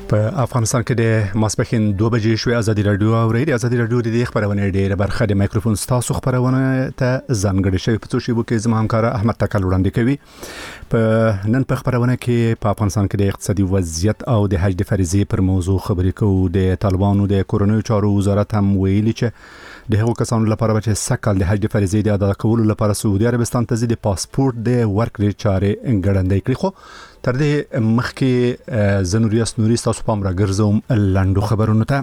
په افغانستان کې د ماسپښین 2 بجې شوې ازادي رادیو اوري د ازادي رادیو د خبرونه ډیره برخه د مایکروفون ستاسو خبرونه ته ځانګړې شوی په څو شی وکي زما همکار احمد تکل وړاندې کوي په نن په خبرونه کې په افغانستان کې د اقتصادي وضعیت او د حج د فریضې پر موضوع خبرې کوو د طالبانو د کورونو چارو وزارت هم ویلي چې د هغو کسانو لپاره چې سکهال د حج د فریضې د ادا کولو لپاره سعودي عربستان ته د پاسپورت د ورکړې چارې ګړندې کړې خو تر دې مخکې زنوریاس نوري تاسو پام راګرځوم لاندو خبرونه ته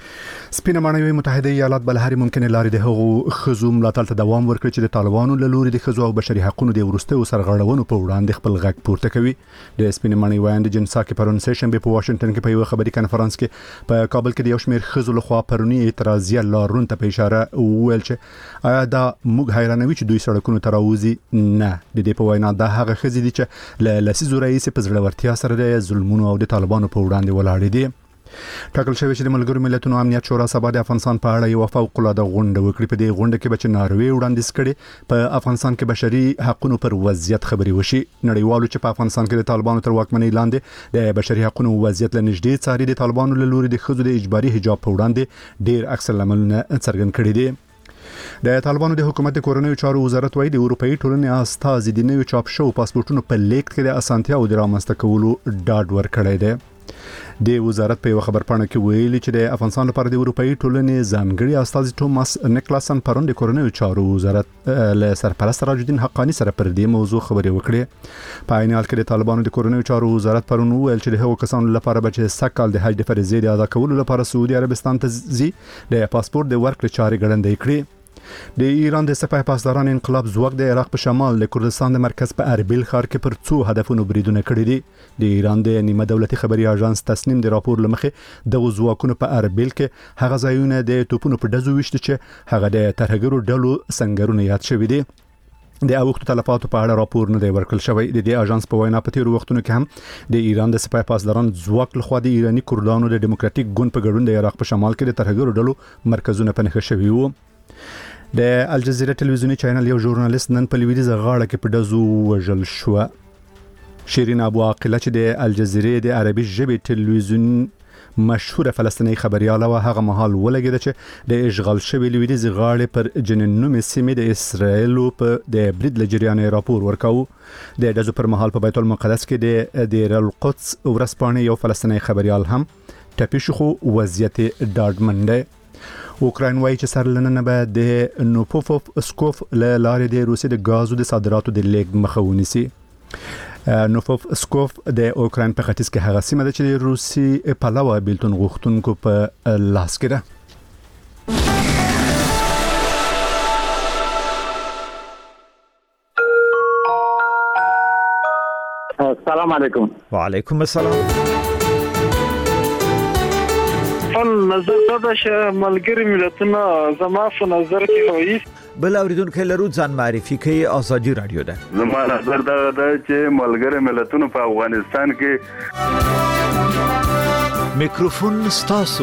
سپینه مانوي متحده ایالات بل هرې ممکنه لارې د هغو خزو ملاتړ ته دوام ورکړي چې د طالبانو له لوري د خزو او بشري حقوقو د ورستو سرغړونو په وړاندې خپل غږ پورته کوي د سپینه مانوي وایند جنساکي پرون سیشن په واشنگټن کې په یو خبري کانفرنس کې په کابل کې د یو شمېر خزو لخوا پرونی اعتراضیه لارون ته په اشاره ویل چې آیا دا موږ حیرانوي چې دوی سړکونو ته راوځي نه د دې په وینا دا هغه خزې دي چې له لسیزو رئیس په زړورتیا سره د ظلمونو او د طالبانو په وړاندې ولاړ دي ټاکل شوی چې د ملګرو ملتونو امنیت شورا سبا د افغانستان په اړه یو فوق العاده غونډه وکړي په دې غونډه کې به ناروې وړاندیز کړي په افغانستان کې بشري حقوقو پر وضعیت خبري وشي نړیوالو چې په افغانستان کې د طالبانو تر واکمنۍ لاندې د بشري حقوقو وضعیت لنږدې څاري د طالبانو له لوري د خزو د اجباري حجاب په وړاندې ډیر عکس العملونه څرګند کړي دي د طالبانو د حکومت کورونو چارو وزارت وايي د اروپאי ټولنې استازي د نوي چاپ شو پاسپورتونو په لیک کې د اسانتیا او د رامنځته کولو ډاډ ورکړی دی د وزارت په خبرپاڼه کې ویلي چې د افغانستان لپاره د اروپאי ټولنې ځانګړي استازي توماس نیکلاسن پرون د کورونو چارو وزارت له سرپرست راج الدین حقانی سره پر دې موضوع خبرې وکړې په عین حال کې د طالبانو د کورونو چارو وزارت پرون ویل چې د هغو کسانو لپاره چې سکهال د حج د فریضې د ادا کولو لپاره سعودي عربستان ته ځي د پاسپورت د ورکړې چارې ګړندې کړي د ایران د سپاه پاسداران انقلاب ځواک د عراق په شمال د کردستان د مرکز په اربیل ښار کې پر څو هدفونو بریدونه کړي دي د ایران د نیمه دولتي خبري اژانس تصنیم د راپور لمخې د ځواکونو په اربیل کې هغه ځایونه د توپونو په دزو وشته چې هغه د ترهګرو ډلو سنگرونه یاد شوی دي د اوښتو تلفاتو په اړه راپور نه دی ورکړل شوی د دې اژانس په وینا په تیر وختونو کې هم د ایران د سپاه پاسداران ځواک لخوا د ایرانی کردانو د ډیموکراتیک ګوند په ګډون د عراق په شمال کې د ترهګرو ډلو مرکزونه پنهخه شوی وو د الجزیره ټلویزیونی چینل یو ژورنالیست نن په لویدیځه غاړه کې په دزو وژل شو شیرین ابو عاقله چې د الجزیره د عربي ژبې ټلویزیون مشهور فلسطینی خبرياله و هغه مهال ولګید چې د اشغال شوی لویدیځه غاړه پر جننوم سیمه د اسرائیل په د برید لجریان راپور ورکاو د دزو پر مهال په بیت المقدس کې د دیر القدس ورسپانه یو فلسطینی خبريال هم ټپي شو وضعیت ډاډمنده اوکراین وايي چې سرلننه به د نوپوفوف اسکوف له لارې د روسي د غازو د صادراتو د لیک مخه ونیسي نوپوف اسکوف د اوکراین په ختیځ کې هغه سیمه ده چې د روسي پلاوا بیلتون غوښتونکو په لاس کې ده السلام علیکم وعلیکم السلام نظر دا چې ملګری ملتونه زما په نظر کې وایي بل اوریدونکو لرو ځان معرفي کوي ازادي رادیو ده زما نظر دا چې ملګری ملتونه په افغانستان کې میکروفون ستاسو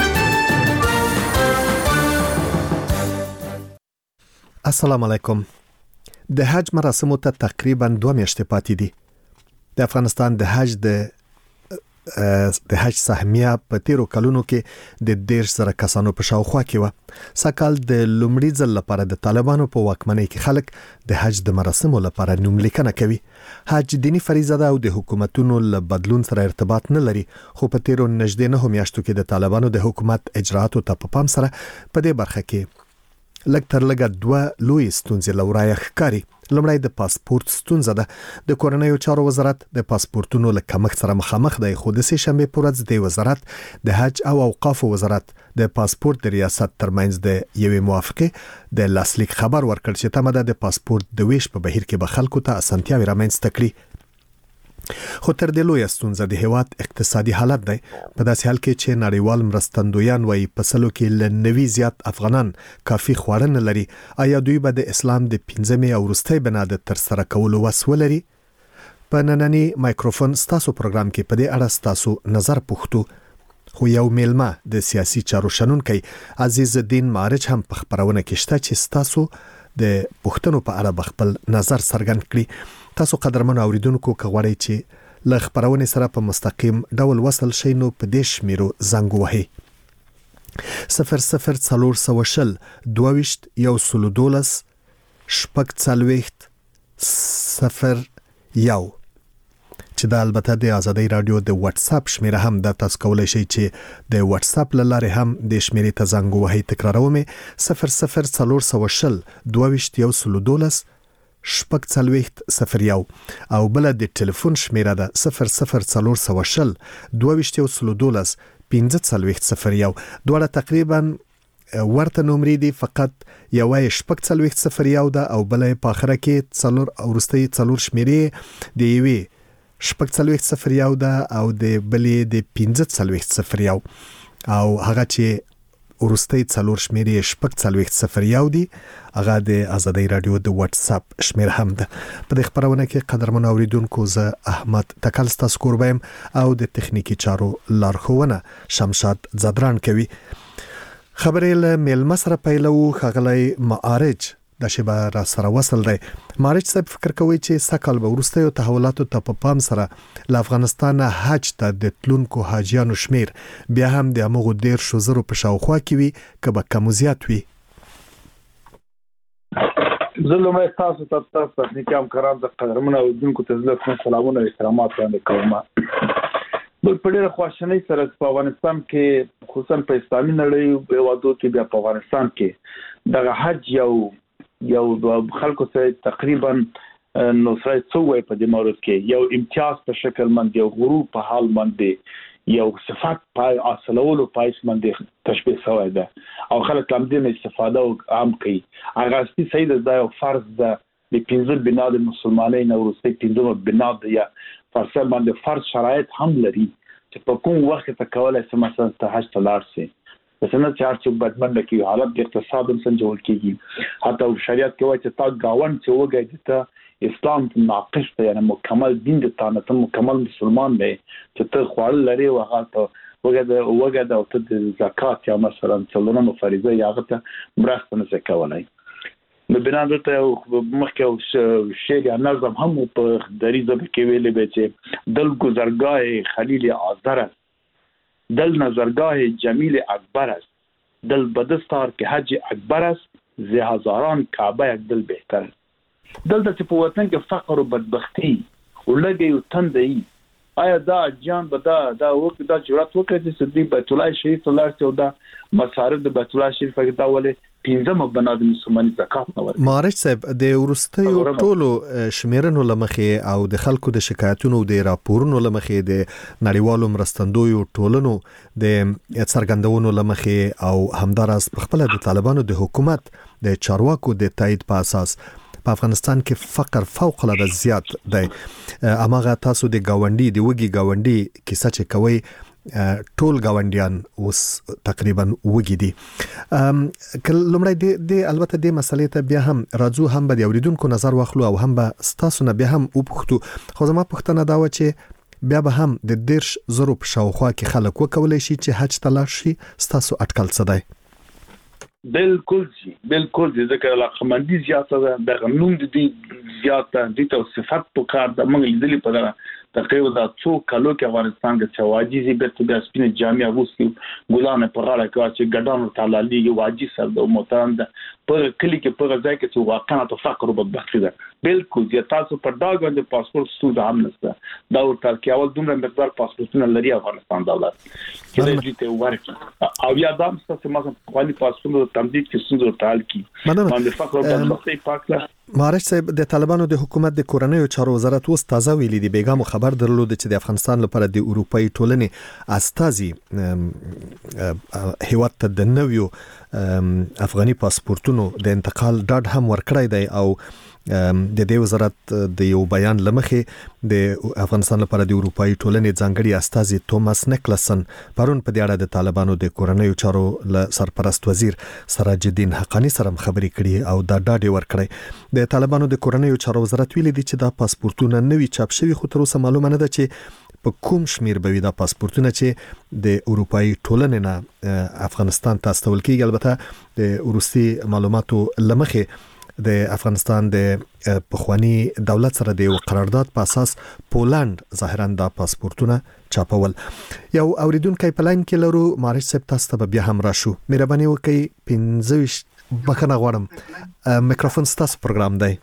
السلام علیکم د حج مراسمو ته تقریبا 2 میاشتې پاتې دي د افغانستان د حج سهمیه په تیرو کلونو کې د 1.5 کسانو په شاوخوا کې و سکهال د لومړي ځل لپاره د طالبانو په واکمنۍ کې خلک د حج د مراسمو لپاره نوملیکنه کوي حج دینی فریضه ده او د حکومتونو له بدلون سره ارتباط نه لري خو په تیرو نږدې 9 میاشتو کې د طالبانو د حکومت اجراتو ته په پام سره په دې برخه کې لږ تر لږه 2 لوی ستونزې لورای ښکاری لومړی د پاسپورت ستونزه ده د کورنیو چارو وزارت د پاسپورتونو له کمښت سره مخامخ دی خو د سه شنبه پر ورځ د وزارت د حج او اوقاف وزارت د پاسپورت د ریاست ترمنځ د یوې موافقه د لاسلیک خبر ورکړ چې تمه ده د پاسپورت د ویش په بهیر کې به خلکو ته اسانتیاوي رامنځته کړي خو تر دې لوی ستونزه د هیواد اقتصادي حالت دی په داسې حال کې چې نړیوال مرستندویان وايي په سلو کې ل 90 زیات افغانان کافي خواړه نه لري آیا دوی به د اسلام د 15مې او وروستۍ بنا د تر سره کولو وس ولري په نننی مایکروفون ستاسو پروګرام کې په دې اړه ستاسو نظر پوښتو خو یو میلمه د سیاسي چارو شنونکي عزیز الدین مارج هم په خبرونه کې شته چې ستاسو د پښتنو په اړه خپل نظر څرګند کړي تاسو قدرمن اوریدونکو کغوړی چې ل خبرونه سره په مستقیم ډول وصل شي نو په دې شمیرو زنګ وهي 00420 22 112 شپږ څلوېښت 01 چې دا البته د آزادۍ رادیو د واتس اپ شمیره هم د تاسو کولای شئ چې د واتس اپ لاره هم د شمیرې ته زنګ وهي تکراروم 00420 22 112 شپږ څلوېښت 01 او بل د ټلیفون شمیره ده 00420 22 112 15 01 دواړه تقریبا ورته نومرې دي فقط یو شپږ څلوېښت 01 ده او بل په اخره کې څلور او وروستي څلور شمیرې د یوې شپږ څلوېښت 01 ده او د بلې د 15 01 او هغه چې وروستي څلور شمیرې شپږ څلوېښت 01 دي هغه د آزادۍ رادیو د واتس اپ شمیر هم ده په دې خبرونه کې قدرمن اوریدونکو زه احمد تکل ستاسو کوربم او د تخنیکی چارو لارښوونه شمشاد زدران کوي خبرې له میلمه سره پیلو خغلی معارج د شبا را سره وصل دی معارج صاحب فکر کوي چې سکهال به ورستیو تحولاتو ته په پام سره له افغانستان حج ته د تلونکو حاجیانو شمیر بیا هم د امغو 10,000 په شاوخوا کې وي که به کم زیات وي زلمه تاسو ته تخنیکی همکاران د قدرمن اوریدونکو ته زلفون سلامونه او احترامات وړاندې کوم په ډېر خوشحالۍ سره په افغانستان کې خصوصا په اسلامي نړۍ په وادو کې بیا په افغانستان کې د حج یو خلکو ته تقریبا نو سره څوې په دې مورد کې یو امتیاز په شکل باندې یو غرور په حال باندې یو صفات پای اصلولو پایس باندې تشبیه شوی ده او خلک هم دې استفاده او عام کوي هغه ستې سید د یو فرض ده د 15 بنا د مسلمانۍ نو ورسته 15 بنا د یا فرض باندې فرض شرایط هم لري چې په کوم وخت ته کولای شي مثلا ته حج ته لاړ شي مثلا چې هر څوک بدمن کی حالت د اقتصاد هم سنجول کیږي حتی شریعت کې وایي چې تا گاوند چې وګړي ته اسلام ناقص ته یعنی مکمل دین د ته مکمل مسلمان دی چې ته خوړل لري او هغه ته وګړي او ته د زکات یا مثلا څلورمه فریضه یا هغه ته مرسته نه کولای نو بنا ته مخکې شعر یا نظم هم په دریزه کې ویلې به چې دل گذرگاه خلیل آذر است دل نظرگاه جمیل اکبر است دل بدستار که حج اکبر است ز هزاران کعبه یک دل بهتر است دلته چې په وطن کې فقر او بدبختی ولګي او تندي آیا دا جان به دا وخت دا جرأت وکړي چې د بیت الله شریف الله ته دا مصارف د بیت الله شریف کې دا ولې پینځم بنا د مسلمانۍ زکات نه ورکړي معارج صاحب د ورستیو ټولو شمیرنو لمخې او د خلکو د شکایتونو د راپورونو لمخې د نړیوالو مرستندویو ټولنو د څرګندونو لمخې او همدارس په خپل د طالبانو د حکومت د چارواکو د تایید په اساس په افغانستان کې فقر فوق العاده زیات دی اماغه تاسو د گاونډي د وګي گاونډي کیسه چې کوي ټول گاونډیان اوس تقریبا وګي دي لومړی د البته د مسلې ته بیا هم راځو هم به د اوریدونکو نظر واخلو او هم به تاسو نه بیا هم وپوښتو خو زما پوښتنه دا و چې بیا به هم د 10,000 په شاوخوا کې خلک وکولای شي چې حج ته لاړ شي تاسو اټکل څه دی بالکل ذکر علاقمندي زیاته ده د غنوم دي زیاته دي او صفات په کار د موږ لیدلې په دغه تقریبا د څو کالو کې افغانستان کې چې واجی بیرته د سپینه جامع ووسي ګلانه په غاړه کې چې ګډانو تعالی لیږي واجی سره د محترم ده په کلی کې په ځای کې چې واقعا ته فقر او بدبختی ده بالکل چې تاسو په داګه د پاسپورت ستونزه هم نشته دا ورته کې اول دومره مقدار پاسپورتونه لري افغانستان دولت چې دې ته ورکړي او یا دا څه مثلا خالي پاسپورت تمدید کې ستونزه تعال کی باندې فقر او بدبختی پاکه معارج صاحب د طالبانو د حکومت د کورنیو چارو وزارت اوس تازه ویلي دی بیګم خبر درلود چې د افغانستان لپاره د اروپאי ټولنې استازي هیواد ته د نویو افغاني پاسپورتونو د انتقال ډاډ هم ورکړی دی او د دې وزارت د یو بیان لمخې د افغانستان لپاره د اروپאי ټولنې ځانګړي استازي توماس نیکلسن پرون په دې اړه د طالبانو د کورنیو چارو سرپرست وزیر سراج الدین حقانی سره خبرې کړي او دا ډاډ ورکړی د طالبانو د کورنیو چارو وزارت ویلي دی چې دا پاسپورتونه نوي چاپ شوي خو تر اوسه معلومه نه ده چې په کوم شمیر به وي دا پاسپورتونه چې د اروپאי ټولنې نه افغانستان ته استول کیږي البته د روسي معلوماتو لمخې د افغانستان د پخوانی دولت سره د قرارداد په اساس پولند ظاهرا د پاسپورتونه چاپول. یو اوریدونکو په لاین کې لرو مارش صاحب، تاسو ته بیا هم راشو. مهرباني وکړئ 15 بخښنه غواړم، میکروفون ستاسو پروګرام دی.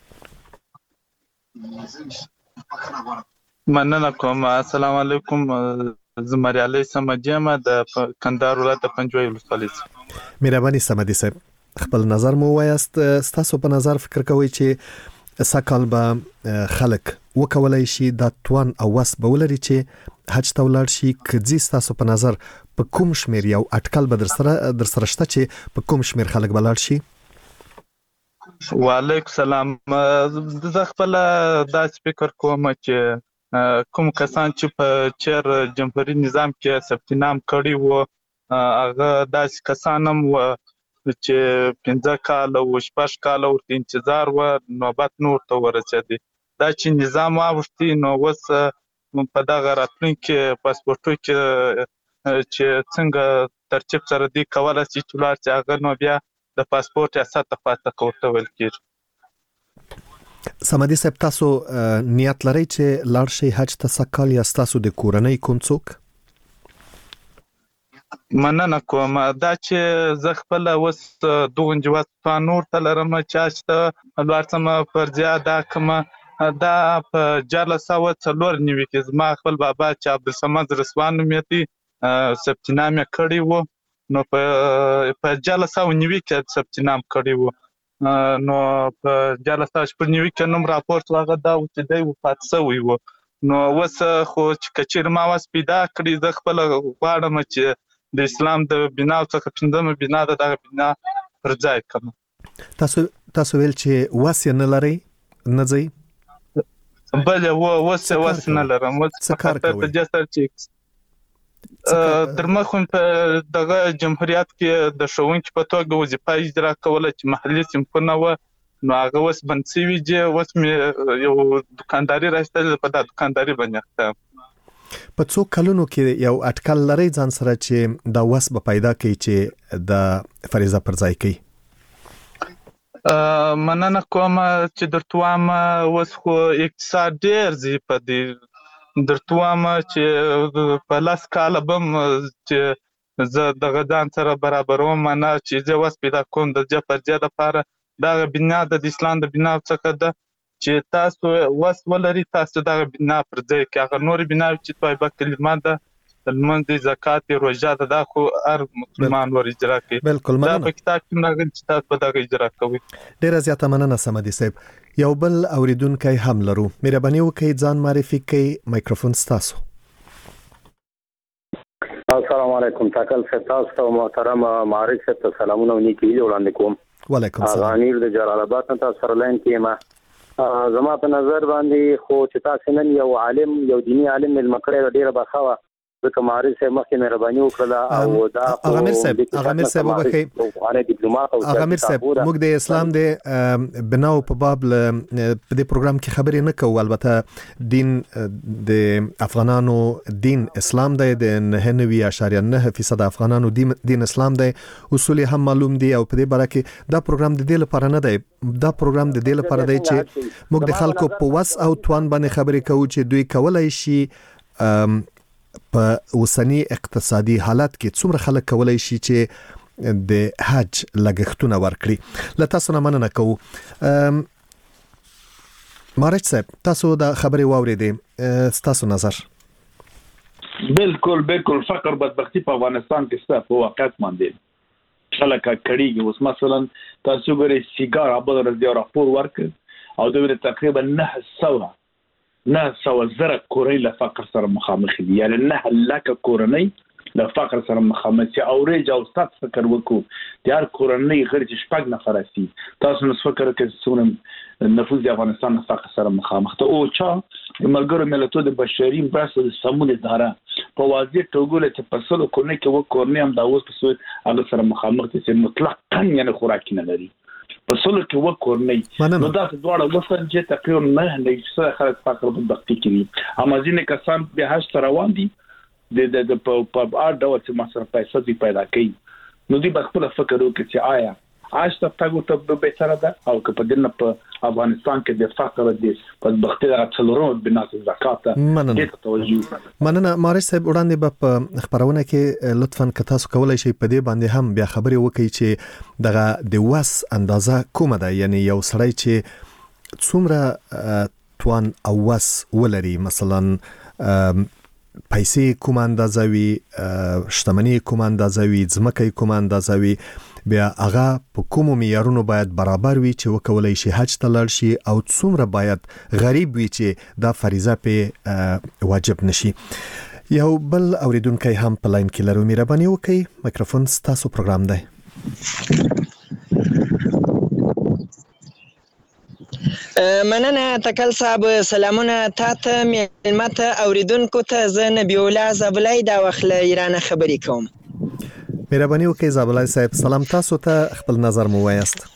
مننه کوم. السلام علیکم. زمری علی سمدی ما د کندهار ولایت پنځوي ولسوالۍ. مهرباني سمدی صاحب، خپل نظر مو وایست. تاسو په نظر فکر کوئ چې سکهال به خلک وکولای شي د توان او وس به ولري چې حج ته ولاړ شي؟ کدي تاسو په نظر په کوم شمیر یو اټکل به در سره شته چې په کوم شمیر خلک بلاړ شي؟ وعلیکم السلام. زه خپل داسې فکر کوم چې کوم کسان چې په چیر جمهوریت نظام کې ثبت نام کړي وو، هغه داسې کسان هم و چې 15 کال او 6 کال ورته انتظار و، نوبت نور ته ورسېدي. دا چې نظام واوښتي نو وس په دغه راتلونکي پاسپورتو کې چې څنګه ترتیب سره دی کولای شي چې ولر چې هغه نو بیا د پاسپورت ریاست ته پاتې کوته ویل کېږي. سمدي صاحب، تاسو نیت لرئ چې لاړ شئ حج ته سکهال، یا تاسو د کورنۍ کوم څوک؟ مننه کوم. دا چې زه خپل وس دوه جواز په نور ته لرم چې ته لارسم فرضیا دا کوم دا په 1494 کې زما خپل بابا چې عبدالصمد رسوان نومیتی ثبت نام کړی وو، نو په 1490 کې ثبت نام کړی وو، نو په 1490 کې نوم راپورټ واغه دا چې دی وفات شوی وو. نو وس خو چې کچیر ما واس پیدا کړی، زه خپل غواړم چې د اسلام د بنا څخه پندمه بنا دغه بنا پر ځای کوم. تاسو ویل چې وس نه لري، نه ځي؟ بل وس نه لرم. وس په جسر چې درمخون په دغه جمهوریت کې د ښوونکي په توګه وظیفه اجرا کوله چې محلي صنفونه و، نو هغه وس بند شوي دي. وس مې یو دکانداري راستل په د دکانداري باندې ښه. په څو کلونو کې یو اټکل لري ځان سره چې دا وس به پیدا کوي چې د فریضه پر ځای کوي؟ مننه کوم چې درتوام وس خو اقتصاد ډیر زی په دې درتوام چې په لاس کال بم چې زه د غدان سره برابروم، معنا چې زه وس پیدا کوم د جفرجه لپاره دا بنا د اسلام د بنا څخه ده چې تاسو وس ولري، تاسو دا بنا پر ځای کې هغه نور بنا چې طيبه کلمه ده المنځ زکات روزه ده خو هر مسلمان ور اجرا کوي. بالکل مننه. دا په کتاب کې راغلی چې تاسو په دغه اجرا کوي. ډیره زیاته مننه سمدي صاحب. یو بل اوریدونکو هم لرو، مهرباني وکړئ ځان معرفي کړئ، میکروفون تاسو. السلام علیکم. تاکل فتاس او محترم معارف ته سلامونه ونی کی وړاندې کوم. وعلیکم السلام. غانیر د جلال آباد ته سره لاین کې ما زما په نظر باندې خو چې تاسو نن یو عالم یو دینی عالم ملمکړه ډیره بخاوه ځکه معارف صاحب مخکې مهرباني وکړه او دا غامر صاحب وبخښئ ډیپلوماټ او غامر صاحب موږ د اسلام د بناو په باب په دې پروګرام کې خبرې نه کوو. البته دین د افغانانو دین اسلام دی، د 99.9% افغانانو دین اسلام دی، اصول هم معلوم دي او په دې باره کې دا پروګرام د دې لپاره نه دی. دا پروګرام د دې لپاره دی چې موږ د خلکو په وس او توان باندې خبرې کوو چې دوی کولای شي په اوسنی اقتصادي حالت کې څومره خلک کولای شي چې د حج لګښتونه ورکړي. له تاسو نه مننه کوو. مارج صاحب، تاسو دا خبرې واورېدې، تاسو نظر؟ بالکل فقر بدبختی په افغانستان کې څه په واقعیت باندې خلک کړيږي. اوس مثلا تاسو ګورئ سیګار ابل رضی راپور ورکړ او دوی تقریبا 900 زره کورنۍ له فقر سره مخامخ دي، یعنی 9 لک کورنۍ له فقر سره مخامخ دي. او ریج او ستات فکر وکړو د هر کورنۍ غیر چې شپږ نفر دي، تاسو نو فکر وکړئ څومره نفوس د افغانستان له فقر سره مخامخ ته. او د ملګرو ملتونو د بشري مرستو د سمون اداره په واضح توګه چې په سلو کورنۍ کې و کورنۍ هم دا اوس په څو هغه سره مخامخ دي چې مطلقاً یعنی خوراک نه لري. په سلو کې و کورنۍ نو دا دواړه وسن چې تقریبا نه څه خلک فقر بدبختی کوي. امازینه کسان به حج روان دي د په اړه ډول چې مسره پیسې پیدا کوي، نو دوی خپل فکر وکړي چې آیا حج ته تاګو ته به سره ده او که په دنه په افغانستان کې د فقر د بدبختی د څلورو بنا زکات ته توجه مننه مارش صاحب وړاندې په خبرونه کې لطفاً که تاسو کولای شئ په دې باندې هم بیا خبرې وکړئ چې دغه د وس اندازه کومه ده یعنی یو سړی چې څومره توان او وس ولري مثلا پیسې کوم اندازه وي شتمنۍ کوم اندازه وي ځمکې کوم اندازه وي بیا هغه په کومو معیارونو باید برابر وي چې وکولای شي حج ته لاړ شي او څومره باید غریب وي چې دا فریضه په واجب نشي. یو بل اوریدونکو هم په لاین کې لرو مهرباني وکړئ میکروفون ستاسو پروګرام دی. مننه تکل صاحب سلامونه تاته ملمت اوریدونکو ته زه نبی الله زبلای دا وخت له ایران خبرې کوم. مهرباني وکړئ زبلای صاحب سلام تاسو ته خپل نظر مو وایست.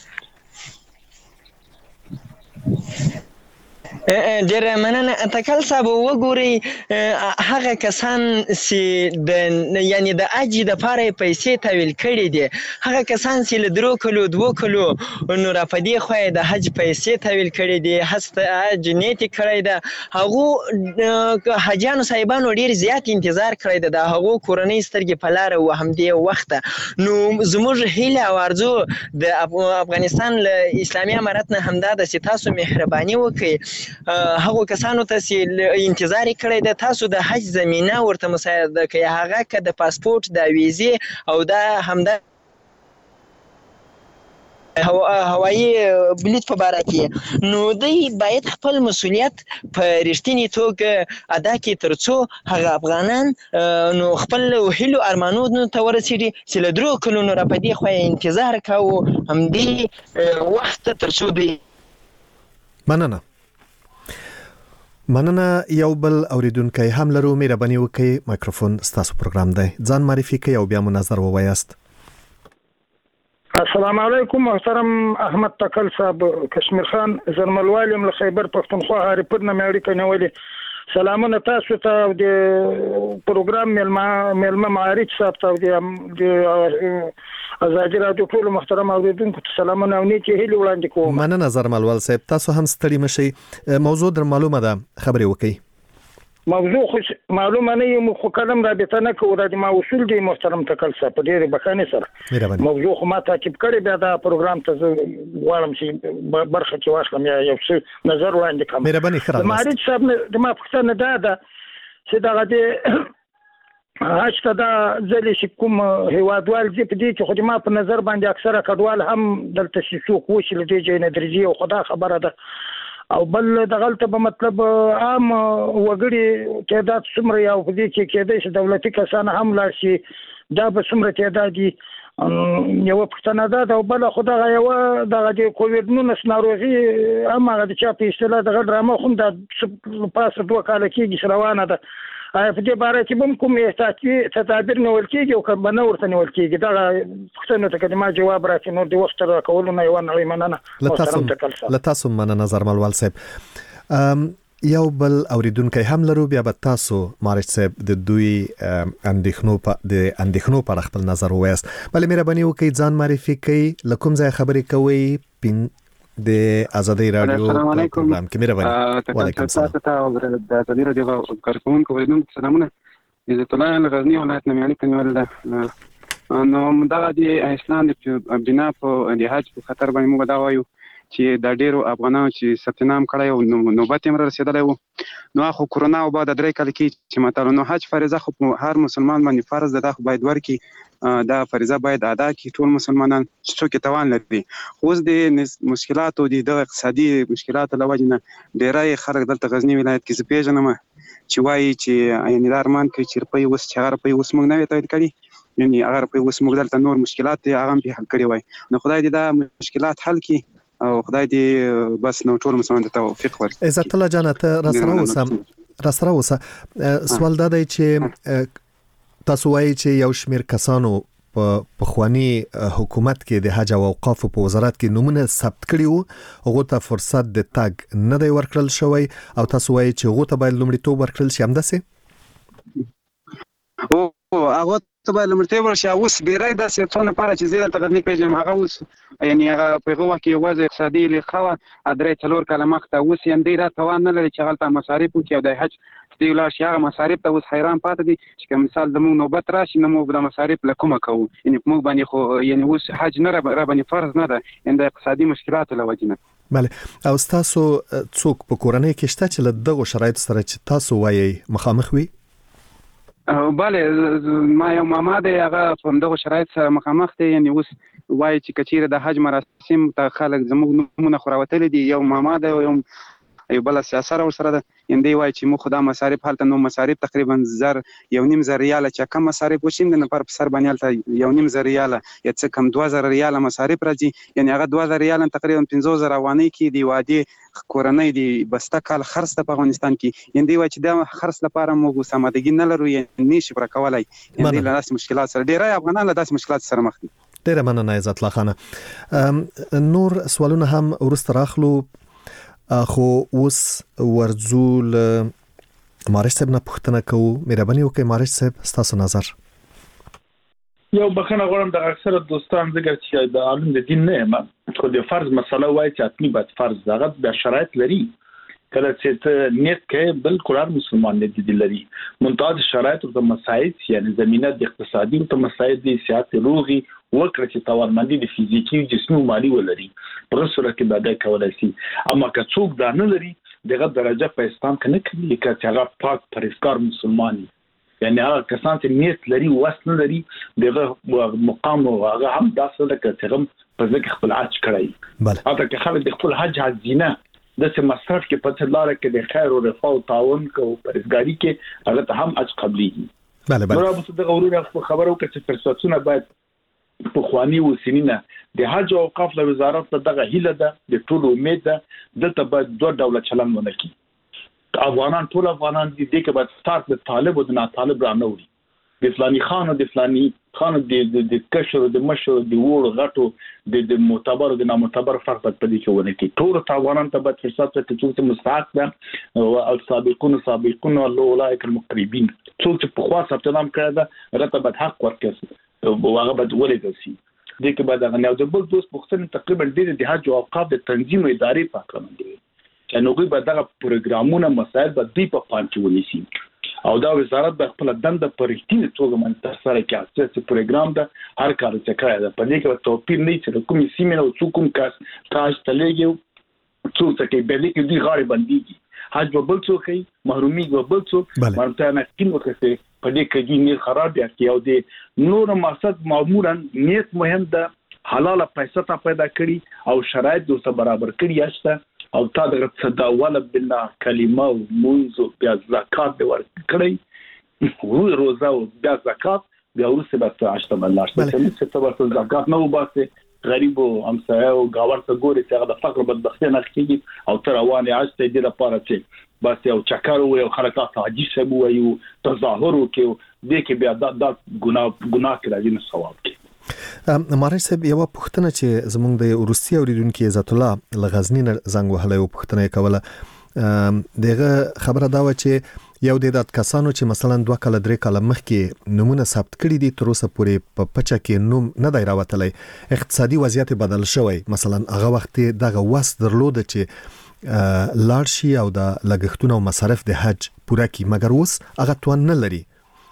ډیر مننه تکل صاحب وګوري هغه کسان چې د یعنی د اج د پاره پیسې تحویل کړي دي هغه کسان چې له 3 کلو 2 کلو نو را پدې خو د حج پیسې تحویل کړي دي هسته جنیتی کړي ده هغه حجانو صاحبانو ډیر زیات انتظار کړی ده د هغه کورنۍ سترګې په لار او هم دی وخت نو زموږ هیله او ارزو د افغانستان له اسلامي امارت نه همدا د تاسو مهرباني وکړي هغه کسانو ته چې انتظار کړی د تاسو د حج زمينه ورته مساعده کوي هغه که د پاسپورت د ویزې او د همدا هوایی بلیط په باره کې نو دوی باید خپل مسؤلیت په رښتینې توګه ادا کړي ترڅو هغه افغانان نو خپل هیلو ارمانونو ته ورسیږي چې له 3 کلونو را پدې خو انتظار کاوه همدې وخت ترڅو دوی مننه یو بل اوریدونکو هم لرو مهرباني وکړئ میکروفون ستاسو پروګرام دی ځان معرفي کړئ او بیا مو نظر ووایاست. السلام علیکم محترم احمد تکل صاحب کشمیر خان زرملوالي له خیبر پښتونخوا هریپور نه مې اړیکه نیولې سلامونه تاسو ته د پروګرام ملما معارف صاحب ته د ازادي رادیو ټول محترم اوریدونکو ته سلامونه او نیکی هیله وړاندې کوم. مننه زرملوال صاحب تاسو هم ستړي مشئ موضوع در معلومه ده خبرې وکړئ. موضوع خو معلومه نه یم خو کلم رابطه نه کوو د ما اصول دی محترم تکل صاحب په ډېر بخانه سره موضوع خو ما تعقیب کړی بیا دا پروګرام ته غواړم چې برخه کې واخلم یا یو څه نظر وړاندې کوم. مهرباني خیر معارف صاحب د ما پښتنه ده چې دا د حج ته دا ځلې چې کوم هیوادوال دې په دې کې خو ما په نظر باندې اکثره کډوال هم دلته سوق وشي له دې ځای نه درځي او خدا خبره ده او بل د غلطه په مطلب عام وګړي تعداد څومره یو په دې کې کېدای شي دولتي کسان هم لا شي دا به څومره تعداد دي یو پښتنه ده او بل خدای یو د کووډ 19 ناروغي هم هغه د چا په اصطلاح د غړ خو د پاسه 2 کال کېږي روانه ده په دې باره کې هم کوم احتیاطي تدابیر نیول کېږي او کوم نه ورته نیول کېږي دا پښتنه ته کلمه جواب راکړي نو د وخت راکولو نه یو نه مننه لتاسو مننه زرملوال صاحب یو بل اوریدونکو هم لرو بیا به تاسو مارش صاحب د دوی اندېښنو په خپل نظر وایست. بلې مهرباني وکړئ ځان معرفي کړئ لکم ځای خبرې کوي د ازادي رادیو پروګرام کې مهرباني. وعلیکم السلام د ازادي رادیو کارکونکو ورته سلامونه عزت الله غزنی ولایت نه مې کنيول نو دا د اسلام د بنا په د حج په خطر باندې موږ دا وایو چې د ډیرو افغانانو چې ستنام کړی او نوبت یې رسیدلی وو نو خو کرونا او بعد 3 کال کې چې متل نو حج فریضه خو هر مسلمان باندې فرض ده خو باید ورکی دا فریضه باید ادا کړي ټول مسلمانان چې څوک توان لري. خو د مشکلاتو د اقتصادي مشکلاتو لوجه نه ډیری خلک دلته غزنی ولایت کې پیژنم چې وایي چې یعنی دارمان کې چې په اوس چې هغه په اوس موږ نه ویل کړي یعنی هغه په اوس موږ دلته نور مشکلات هغه به حل کړي وای نو خدای دې دا مشکلات حل کړي او خدای دې بس نو ټول مسلمان ته توفیق ورکړي. عزت الله جان ته راسره اوسه سوال دا دی چې تاسو وایي چې یو شمیر کسانو په خواني حکومت کې د حج او اوقاف په وزارت کې نمونه ثبت کړي وو هغه ته فرصت د تاګ نه دی ورکړل شوی او تاسو وایي چې هغه ته باید لومړیتوب ورکړل شي همداسې او هغه ته به لمړتیا ورشي. اوس بیرای داسې څونه لپاره چې زه دلته نه پیژنم هغه اوس یعنی هغه په هغه وخت کې وضع اقتصادي لخوا 3-4 کاله مخته اوس یې ډېر توان نه لري چې هغه مصارف وکړي او د حج دی ولاړ شي. هغه مصارف ته اوس حیران پاتې دي چې مثال زموږ نوبت راشي نو موږ د مصارف له کومه کوو. یعنی موږ باندې خو یعنی اوس حج نه را باندې فرض نه ده ان د اقتصادي مشکلاتو له وجې نه. بله او تاسو څوک په کورنۍ کې شته چې له دغه شرایط سره چې تاسو وایي مخامخ وي؟ بله ما یو ماما دی هغه په دغه شرایط سره مخامخ دی. یعنی اوس وایي چې کچیره د حج مراسم ته خلک زموږ نمونه خوراوتل دي. یو ماما دی یو بل سیاسره ورسره ده. یندې وایي چې موږ خدا مصارف حالت نو مصارف تقریبا 1.5 ریاله چې کم مصارف وشیم د نفر په سر باندې حالت 1.5 ریاله یا څه کم 2000 ریاله مصارف راځي. یعنی هغه 2000 ریاله تقریبا 15000 افغانۍ کې دی وادي کورنۍ دی بسته کال خرڅ په افغانستان کې. یندې وایي چې د خرڅ لپاره موږ سمادګي نه لرو یعنی نشي پر کولای. یندې له داسې مشکلات سره ډیری افغانان له داسې مشکلات سره مخ دي. ډیره مننه عزت الله خانه. نور سوالونه هم ورسته راخلو خو اوس ورزول مارش صاحب نه پوښتنه کوو. مهرباني وکړئ مارش صاحب تاسو نظر. یو بخنه غواړم د اکثره دوستان زګر چې د عالم د دین نه یم خو د فرض مسله وایي چې اتنی باید فرض دغه د شرایط لري کله چې ته نیت کې بالکل هر مسلمان نه دي لري منتها شرایط او مسایل یعنی زمينه د اقتصادي او مسایل د سیاست روغي وکړه چې توانمندي د فزیکی جسمي او مالی ولري په صورت کې باید کولای شي. اما که څوک دا نه لري دغه درجه په اسلام کې نه کوي چې هغه پاک پرهیزګار مسلمان یعنی هغه کسان چې نیت لري وسن لري دغه مقام او هغه هم داسې لکه چې هم په ځکه خپل حج کړی. بله هغه که خلک د خپل حج حزینه د څه مصرف کې په لاره کې د خیر او رفاه او تعاون کو پرهیزګاری کې هغه ته هم حج قبليږي. بله نو په دغه ورونه خبرو کې چې فرصتونه باید په خواني وسینینه د حج او اوقاف له وزارت دغه هیله ده د ټول امید ده دلته باید دوه ډول چلن ونه کی. افغانان ټول افغانان دي کې باید ستارت د طالب او د ناطالب را نه وړي. د فلاني خان او د فلاني خان د کشر د مشر د وړ غټو د معتبر او د نامعتبر فرق په دې کې ونه کی. ټول افغانان ته باید فرصت ورکړي چې مستحق ده او سابقون الله اولئک المقربین څوک چې په خاص احترام کړی ده هغه ته باید حق ورکړي او هغه باید ولې شي. دې کې باید هغه نو د بل دوست پوښتنه تقریبا د حج او اوقاف د تنظیم او ادارې په اړه باندې چې نو به دغه پروګرامونه مسایل به دی په پام کې ونیسي او دا وزارت د خپل دنده پر اړتیا توګه منځ سره کې اساسي پروګرام ده هر کار چې کوي دا په دې کې توپیر نه چې کومې سیمه او څوک کاس تاج تلګي څوک چې به دې کې دی غاړي باندې حج وبل څوک محرومي وبل څوک مرته نه کین وکړي په دې کې دې نه خراب یا او دې نور مقصد معمولا نیت مهم ده حلاله پیسې ته پیدا کړي او شرایط دوی برابر کړي یاشته او تا د صداوله بالله کلمه او منځ بیا زکات دی ورکړي روزه او بیا زکات بیا ورسره به عشته الله چې څه ورته زکات نه وباسي غریب او همسایه او گاور ته ګوري چې هغه د فقر بدبختی نه کیږي او تر روانه عشته دې لپاره چې بس یو چکر او حرکت حاجی سبو یو تظاهر وکي دې کې بیا د ګناه کړی نه ثواب کوي. مارش صاحب یو پوښتنه چې زمونږ د روسي اوریدونکو عزت الله لغزنی زنګ وهله یو پوښتنه کوله دغه خبره دا و چې یو د کسانو چې مثلا 2 کال 3 کال مخکې نمونه ثبت کړي دي تر اوسه پورې په پچا کې نوم نه دی راوتلی اقتصادي وضعیت بدل شوی مثلا هغه وخت دغه وس درلود چې لارشي او د لګښتونو او مصارف د حج پوره کی مګر اوس هغه توان نه لري.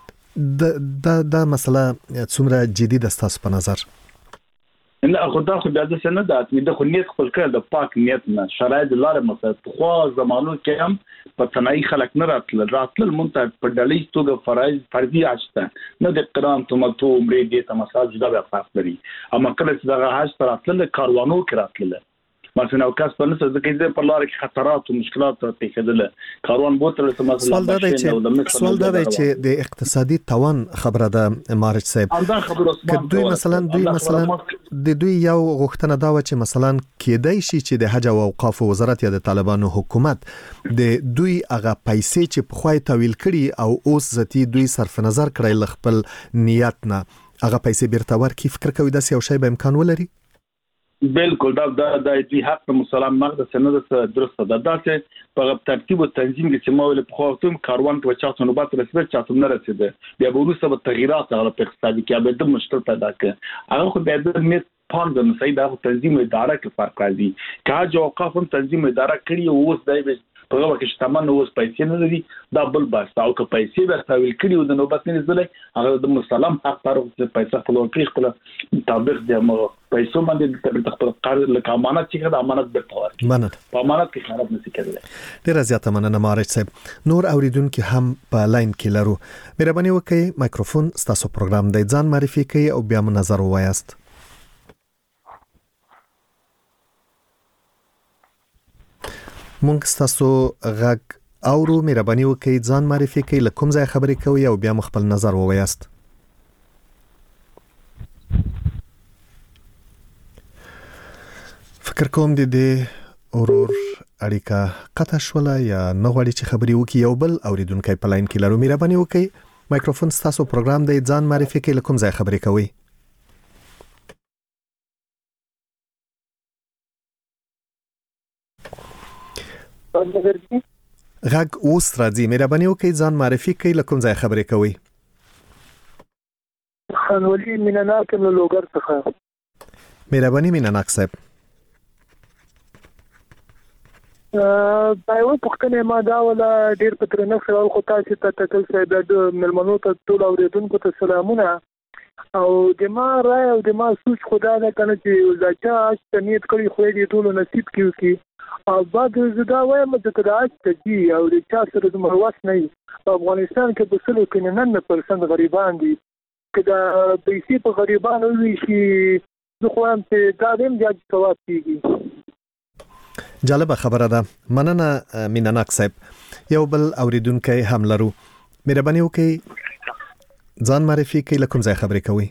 دا مسله څومره جدي ده تاسو په نظر؟ نه خدا خو بیا د سند د خو نیت خپل کړ د پاک نیت نه شرایط لاره مثلا خو زمانو کې هم په تنای خلک نه راتل مونږ په ډلې توګه فرضي اچته نه د قران تمتو عمرې دې ته مساج دا فرق لري. اما کله چې دا حج تر راتل کاروانو کې راتل مثلا او کس په نسبت د کېدې په لار کې خطرات او مشکلات پیښیدل کاروان بوتل ته مثلا سوال دا دی چې د اقتصادي توان خبره ده مارج صاحب دوی مثلا د دوی یو غوښتنه دا و چې مثلا کېدای شي چې د حج او اوقاف وزارت یا د طالبانو حکومت د دوی هغه پیسې چې په خوای تاویل کړي او اوس ذاتی دوی صرف نظر کړی ل خپل نیت نه هغه پیسې بیرته ورکړي فکر کوي دا یو شی به امکان ولري؟ بالکل دا د حق مسلمان مقدس نه درسته ده چې په ترتیب او تنظیم کې چې مول په خاطر کاروان په چاته نوبت رسیدل چاته نه رسیدل بیا به وروسته به تغیرات هغه په اقتصادي کې به د مشکل پیدا کړي هغه خو به د میت پاند نه سید هغه تنظیم اداره کې فرق راځي که جو اوقاف تنظیم اداره کړی او اوس دای په هغه کې شتمن اوس پیسې نه لري دا بل بس او که پیسې به تحویل کړي او د نوبت نه زلې هغه د مسلمان حق پر پیسې خپل ورکړي خپل تابع د پیسو باندې د خپل قرض لکه امانت چې د امانت به تور مننه په امانت کې خراب نشي کېدلی ډیر زیاته مننه مارج صاحب نور اوریدونکو هم په لاین کې لرو مهرباني وکړئ مایکروفون ستاسو پروګرام دی ځان معرفي کړئ او بیا مو نظر ووایاست مونږ ستاسو غږ اورو مهرباني وکړئ ځان معرفي کړئ له کوم ځای خبرې کوئ او بیا خپل نظر ووایاست فکر کوم د دې اورور اړیکه قطع شوله یا نه غواړي چې خبرې وکړي یو بل اوریدونکو په لاین کې لرو مهرباني وکړئ مایکروفون ستاسو پروګرام دی ځان معرفي کړئ له کوم ځای خبرې کوئ غږ اوس راځي مهرباني وکړئ ځان معرفي کړئ له کوم ځای خبرې کوئ خانولي مینناک له لوګر څخه مهرباني مینناک صاحب دا یو پوښتنه ما دا ولا ډیر پتر نه سوال خو تاسو ته تکل صاحب د ملمنو ته ټول اوریدونکو ته سلامونه او د ما رائے او د ما سوچ خدا نه کنه چې ځکه چې نیت کړی خو دې ټول نصیب کیو کی او بعد زدا وایم چې دا چې او د چا سره د مهوس نه افغانستان کې په سلو کې 99% غریبان دي کدا پیسې په غریبانو وی شي زه خو هم چې دا دیم د ثواب کیږي جالب خبره ده مننه مینناک صاحب یو بل اوریدونکو هم لرو مهرباني وکړئ ځان معرفي کړئ له کوم ځای خبرې کوئ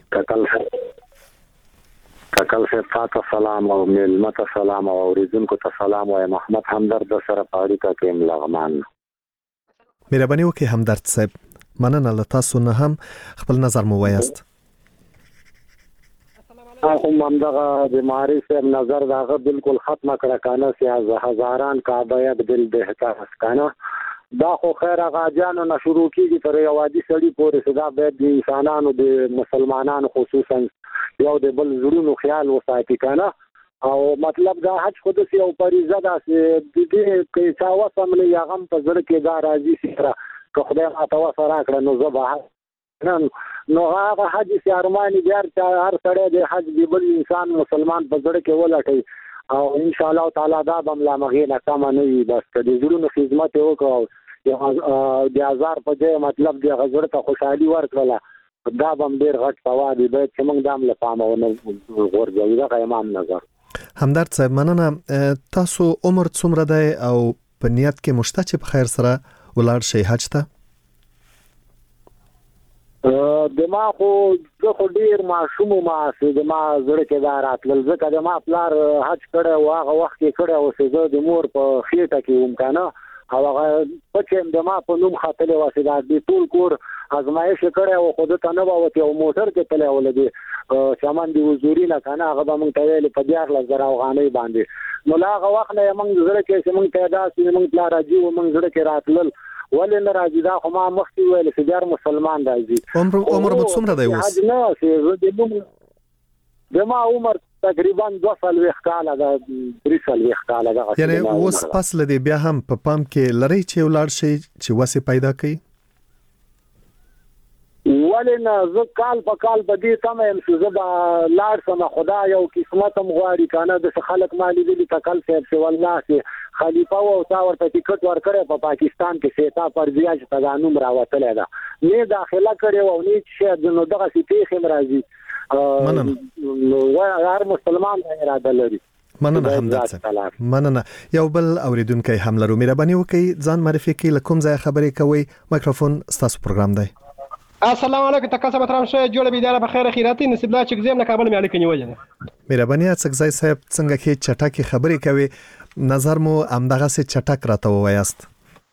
کاکل صاحب تاسو سلام او ملمت سلام او اوریدونکو ته سلام وایم محمد همدرد سره پاړی کا کې لغمان مهرباني وکړئ همدرد صاحب مننه له تاسو نه هم خپل نظر مو وایاست هم دغه د معرفي صاحب نظر داغه بالکل ختمه کړه کنه چې هزاران کعبه دل بهتر کنه دا خو خیر غاجانو نه شروع کیږي تر یو عادي سړي پورې صدا به د انسانانو د مسلمانانو خصوصا یو د بل زړونو خیال وساتي کنه او مطلب دا حج خود سي او فریضه ده چې د دې کې څا وسملې یا غم په زړه کې دا راځي سره که خدای ماته وسره کړ نو زبا نو هغه حج سي ارماني بیا هر سړی د حج دی بل انسان مسلمان په زړه کې ولټي او ان شاء الله تعالی دا بم لا مغینه کم نه وي بس د زړونو خدمت وکړو یا د هزار په ځای مطلب د غزړه ته خوشحالي ورکړه دا بم ډیر غټ ثواب دی چې موږ دام له پامه ونه ورځو دا امام نظر همدرد صاحب مننه تاسو عمر څومره دی او په نیت کې مشته چې په خیر سره ولاړ شي حج ته دما خو زه خو ډیر معصوم ما سي دما زړه کې دا راتل ځکه دما پلار حج کړه او هغه وخت کې کړه او زه د مور په خېټه کې ومکنه او هغه پچم دما په نوم خاطر واسه د ټول کور ازمایش کړه او خود ته نه ووت یو موټر کې تله ولدي سامان دی وزوري نه کنه هغه به مونږ ته ویل په 10000 افغانۍ باندې نو هغه وخت نه مونږ زړه کې چې مونږ پیدا سي مونږ پلار راځي او مونږ زړه کې راتل ولې نه راځي دا خو ما مخکې ویل چې ډیر مسلمان راځي عمر مو څومره دی اوس حج نه چې د ما عمر تقریبا 2 کاله دا 3 کاله دا یعنی اوس پس لدی بیا هم په پام کې لري چې ولر شي چې وسه پیدا کړي ولنه زه کال په کال په دې تم يم چې زه لاړ سم خدا یو قسمت مغواړي کنه د خلک مالي دي تکل چې والله چې خلیفہ او تا ورته ټیکټ ورکړی په پاکستان کې سیتا پر ځای چې تدانوم راوتل دا نه داخله کړي او نه چې نو دغه سیتې خم راځي نو هر مسلمان اراده لري مننه همدرد صاحب مننه یو بل اوریدونکو هم لرو مهرباني وکړئ ځان معرفي کړئ له کوم ځای خبرې کوئ مایکروفون ستاسو پروګرام دی السلام علیکم تکاسه بترام شه جوړه بيداره بخیر خیراتی نصیب الله چې زم نه کابل مې الیکنی وجه مهرباني څنګه صاحب څنګه کې چټکه خبرې کوي نظر مو امدغه سه چټک راته وایاست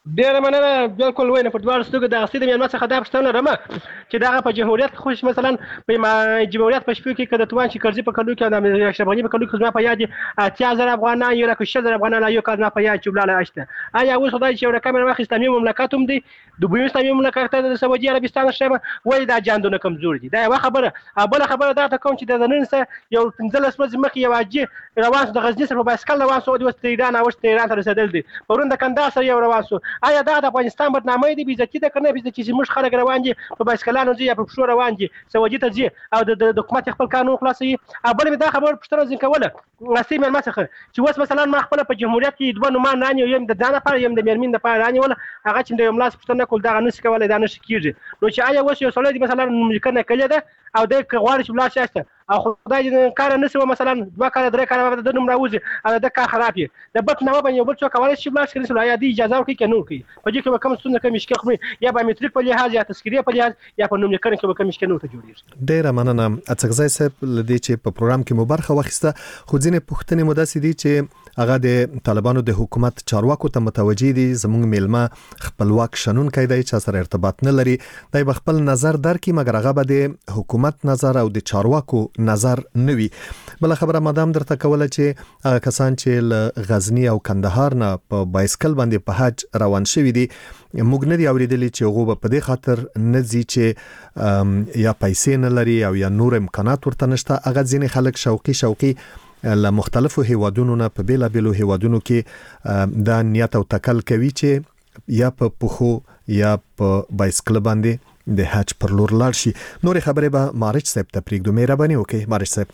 ډېره مننه. بالکل وینه په دواړو سترګو د اصلي د میلمه څخه دا پوښتنه لرم چې دغه په جمهوریت خوش مثلا په جمهوریت په شپو کې که د توان چې کرزي په کلو کې او د اشرف غني په کلو کې زما په یاد 80,000 افغانان یو لکه 60,000 افغانان یو کال زما په یاد چې ولاړه اشته. آیا اوس خدای چې یو رقم واخیست اسلامي مملکت هم دی دوی اسلامي مملکت د سعودي عربستان شبه وایي دا جاندونه کمزور دي. دا یو خبره. بل خبره دا ته کوم چې د نن سه یو 15 ورځې مخکې یو اجي روان د غزنی سره په بایسکل روان سو د ایران او ایران ته رسیدل دي پرون د کندهار سره یو روان سو. آیا دا د افغانستان بدنامي دي بیزتی ده کنه بیزتی چې موږ خلک روان دي په بایسکلانو ځي یا په پښو روان دي سعودي ته ځي او د حکومت خپل قانون خلاصي. بل مې دا خبر پښتنه ځین کوله نصیب مې مسخه چې وس مثلا ما خپل په جمهوریت کې دوه نومان رانیو یم د ځان لپاره یم د مېرمن لپاره رانیول هغه چې د یملاس پښتنه کول دا نشي کولای دا نشي کیږي. نو چې آیا وس یو سړی مثلا ممکنه کړی ده او د غواړي چې بلا شاسته او خدای دې کار نه سو مثلا دوه کال درې کال د نوم راوځي او د کار خراب یي د بت نه باندې یو بل څه کولای شي بلا شي سره یا دی اجازه ورکړي کنه ورکړي په دې کې کوم څه کوم مشکل خو یا به میټریک په لحاظ یا تذکریه په لحاظ یا په نوم لیکنه کې کوم مشکل نه ته جوړیږي. ډیره مننه اڅکزای صاحب لدی چې په پروګرام کې مبارخه واخیسته. خو ځینې پوښتنې مداسې دي چې هغه د طالبانو د حکومت چارواکو ته متوجي دي زموږ میلمه خپلواک شنن کیدای چې سره ارتباط نه لري دای خپل نظر درکې مګر هغه به د حکومت نظر او د چارواکو نظر نوي. بل خبره مدام درته کوله چې هغه کسان چې ل غزنی او کندهار نه په بایسکل باندې په حج روان شوي دي موږ نه دی اوریدلی چې هغه په دې خاطر نه زی چې یا پیسې نه لري او یا نور امکانات ورته نشته. هغه ځینې خلک شوقي له مختلفو هیوادونو نه په بیلا بیلو هیوادونو کې دا نیت او تکل کوي چې یا په پخو یا په بایسکل باندې د حج پر لور لاړ شي. نور خبره به مارچ صاحب ته پریږدو. مهرباني وکړئ مارچ صاحب.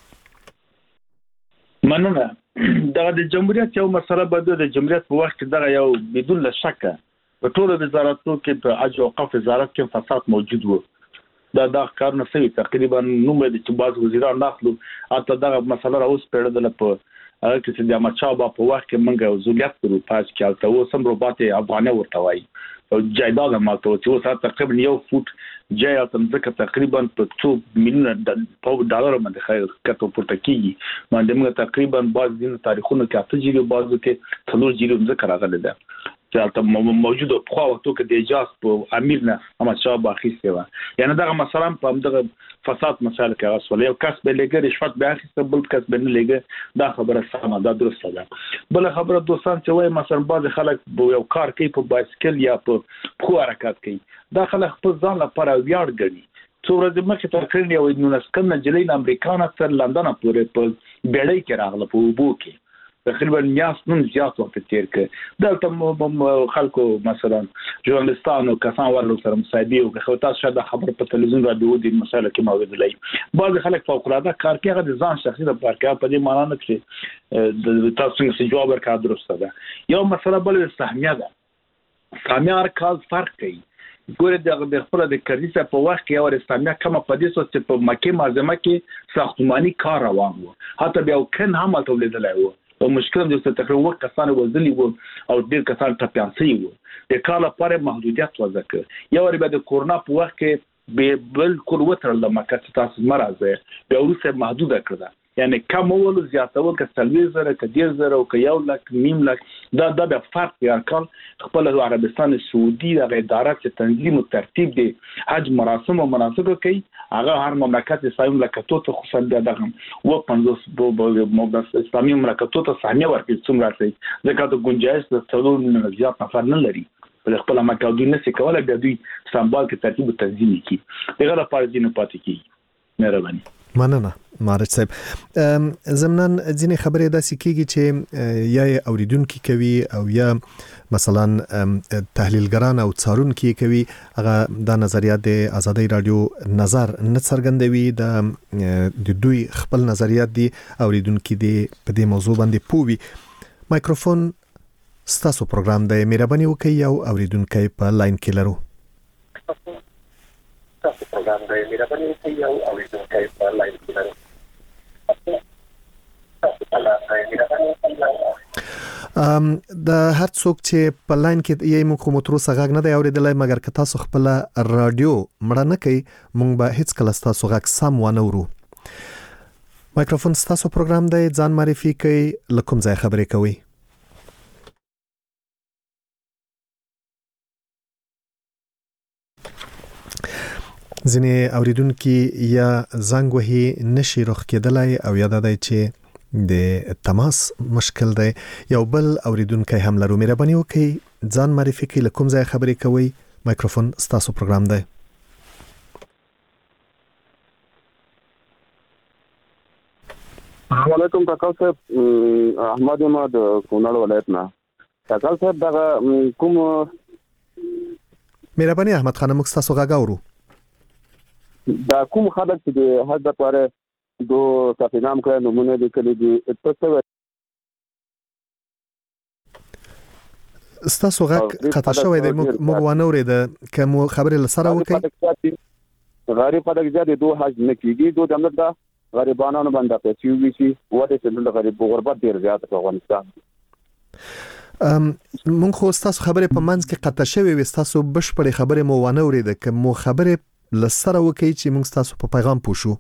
مننه. د جمهوریت یو مسله بده د جمهوریت په وخت کې دا یو بدون شک په ټولو وزارتونو کې په حج او اوقاف وزارت کې فساد موجود و. دا کارونه سوي تقریبا نوم د چې باز وزیران ناخلو اته دا مسله راوس پیړدل په هغه کې د احمد شاه بابا په وخت کې منګه زولیت کړو پاس کې الته و سم روبات افغانه ورته وای او جایداد مالته چې اوس تقریبا 1 فوټ جای اتم ځکه تقریبا په 2 میلیون ډالر باندې خیر کته پورته کیږي باندې موږ تقریبا باز دین تاریخونو کې اته جیرو بازو کې څلور جیرو ځکه راغلی ده چې موجوده په خو وختو کې د اجازه په امیر نه احمد شاه باخیسته و. یعنی دا مثلا په دغه فساد مسائل کې غوښول یو کس به لګي رشوت به اخیسته بل کس به نه لګي دا خبره سمه ده درسته ده. بل خبره دوستان چې وای مثلا بعض خلک یو کار کوي په بایسکل یا په خو حرکت کوي دا خلک په ځان لپاره ویاړ ګڼي. څو ورځې مخکې تقریبا یو 19 جلۍ امریکا نه تر لندن پورې په بیړۍ کې راغله په وبو کې تقریبا نیاس نن زیات وخت تیر کړ دلته خلکو مثلا ژورنالستانو کسان ورلو سره مصاحبه او خو تاسو شاید خبر په تلویزیون رادیو د مسایلو کې موجود لای بعض خلک فوق العاده کار کوي هغه ځان شخصي د پارکیا په دې معنی نه چې د تاسو څخه جواب ورکړه درسته ده. یو مسله بل سهمیه ده. سهمیه هر کال فرق کوي. ګوره د خپل د کریسه په وخت کې اور اسلامي کومه په دې سوچ په مکه معظمه کې ساختماني کار روان و حتی بیا کن هم تولیدلای و او مشکل د تقریبا وخت کسان وزلي وو او ډیر کسان ټاپیانسي وو د کال لپاره محدودیت وځکه یو ور به د کورونا په وخت کې به بالکل وترل مکه تاسو مرزه به ورسره محدود کړه یعنی کم ول زیاتول ک تلویزیون ک ډیر زره او ک یو لک نیم لک دا د فرق یا کال خپل عربستان سعودي د اداره چې تنظیم او ترتیب دي حج مراسم او مناسک کوي هغه هر مملکت اسلامي مملکتو ته خصوصا دغه و 50 مملکت اسلامي مملکتو ته ثانیه ورکړي څومره شي ځکه د گنجائش د څلور نه زیات نفر نه لري په خپل مکه نه سي کولای د دوی سمبال کې ترتیب او تنظیم کوي دغه لپاره دینه پاتې کی مهرباني. مننه مارچ صاحب. زمنان ځینې خبرې داسې کیږي چې یا اوریدونکو کوي او یا مثلا تحلیلګران او څارونکو کوي هغه د نظریات د ازادي رادیو نظر نه څرګندوي د دوی خپل نظریات دي اوریدونکو دي په دې موضوع باندې پوي. مایکروفون ستاسو پروګرام د مهرباني وکي یو اوریدونکو په لاین کې لرو. تاسو پروګرام دی مهرباني وکړئ او اوریدونکي په لاین کې لرو. د هر څوک چې په لاین کې یې موږ کوم تر اوسه غږ نه دی اوریدلای مګر که تاسو خپل رادیو مړه نه کوي موږ به هیڅ کله تاسو غږ سم ونه ورو. مایکروفون ستاسو پروګرام دی ځان معرفي کړئ لکه کوم ځای خبرې کوي. ځینې اوریدونکو یا زنګ وهي نشي روخ کېدلای او یا د چې د تماس مشکل دی. یو بل اوریدونکو هم لرو. مهرباني وکړئ ځان معرفي کړئ، له کوم ځای خبرې کوئ. مایکروفون ستاسو پروګرام دی. السلام علیکم تاکل صاحب، احمد ما د کونړ ولایت نه. تاکل صاحب دا کوم مهرباني احمد خان موږ تاسو غاګاورو. دا کوم خلک چې د حج لپاره دو سفینام کړه نمونه لیکلي دي تاسو ستاسو غاګ قطع شوی دی، موږ وانه اورید کوم خبره لسره وکړي. غریب خلک زیات دو حج نه کیږي، دو دمت دا غریبانو باندې پیسې ویشي وته چې د غریب غربت ډیر زیات په افغانستان. مونږ خو تاسو خبره په منځ کې قطع شوی و، تاسو بشپړې خبره مو وانه اورید که مو خبره لسره وکړي چې مونږ تاسو په پیغام پوښو.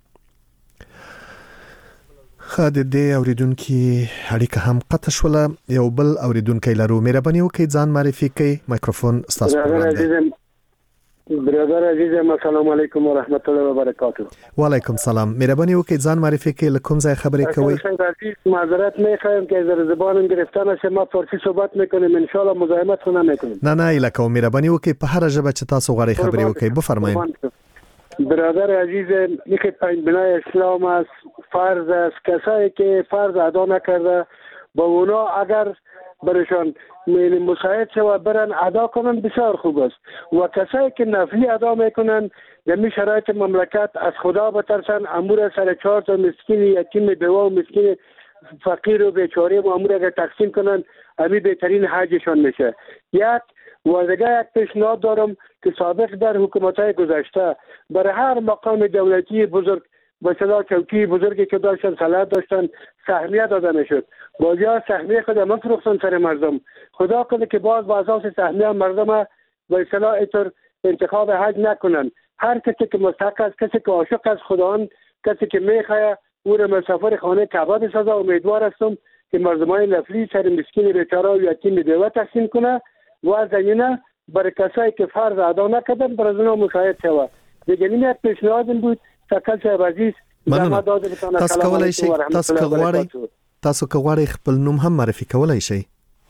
خاده دې اوریدونکو اړیکه هم قطع شوله. یو بل اوریدونکو لرو. مهرباني وکړئ ځان معرفي کړئ. مایکروفون تاسو پروګرام. برادر عزیز السلام علیکم و رحمت الله و برکاته. و علیکم السلام. مهربانی وکړئ ځان معرفی کړئ، له کوم ځای خبرې کوئ؟ عزیز معذرت میخوایم که از زبانم گرفتن است، ما فارسی صحبت میکنیم، ان شاء الله مزاحمت خو نمیکنیم. نه الکه مهربانی وکړئ په هر ژبه چې تاسو غواړئ خبرې وکړئ بفرمایئ. برادر عزیز، میگه پنج بنای اسلام است، فرض است، کسایی که فرض ادا نکرده با اونا اگر برشان مساعد شو برن ادا کنن بسیار خوب است. و کسایی که نفلی ادا میکنن در شرایط مملکت از خدا بترسن، امور سر 4 تا مسکین یتیم بیوه و مسکین فقیر و بیچاره و امور اگر تقسیم کنن امی بهترین حجشان میشه. و دیگه یک پیشنهاد دارم که سابق در حکومت‌های گذشته برای هر مقام دولتی بزرگ با اصطلاح چوکی بزرگی که داشتن صلاحیت داشتن سهمیه داده میشد. بازیا سهمیه خود نفروختن سر مردم. خدا کنه که باز با اساس سهمیه مردم با اصطلاح اینطور انتخاب حج نکنن. هر کسی که مستحق است، کسی که عاشق است خداوند، کسی که میخواد او را مسافر خانه کعبه بسازه. امیدوار هستم که مردمان نفلی سر مسکین بیچاره و یتیم بیوه تقسیم کنه و زمینه برای کسایی که فرض ادا نکردن برای اونا مساعد شود. دیگه این پیشنهادم بود. تکل صاحب عزیز مننه. تاسو کولای شئ تاسو که غواړئ خپل نوم هم معرفي کولای شئ.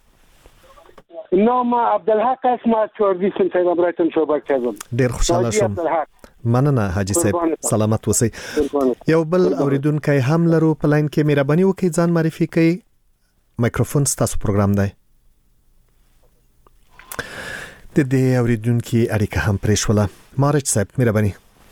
نام عبدالحق است، ما از چهاردی صاحب برایتون صحبت کردم. ډیر خوشاله شوم. مننه حاجی صاحب، سلامت اوسئ. یو بل اوریدونکو هم لرو په لاین کې. مهرباني وکړئ ځان معرفي کړئ. مایکروفون ستاسو پروګرام دی. د دې اوریدونکو اړیکه هم پرې شوله. مارج صاحب مهرباني.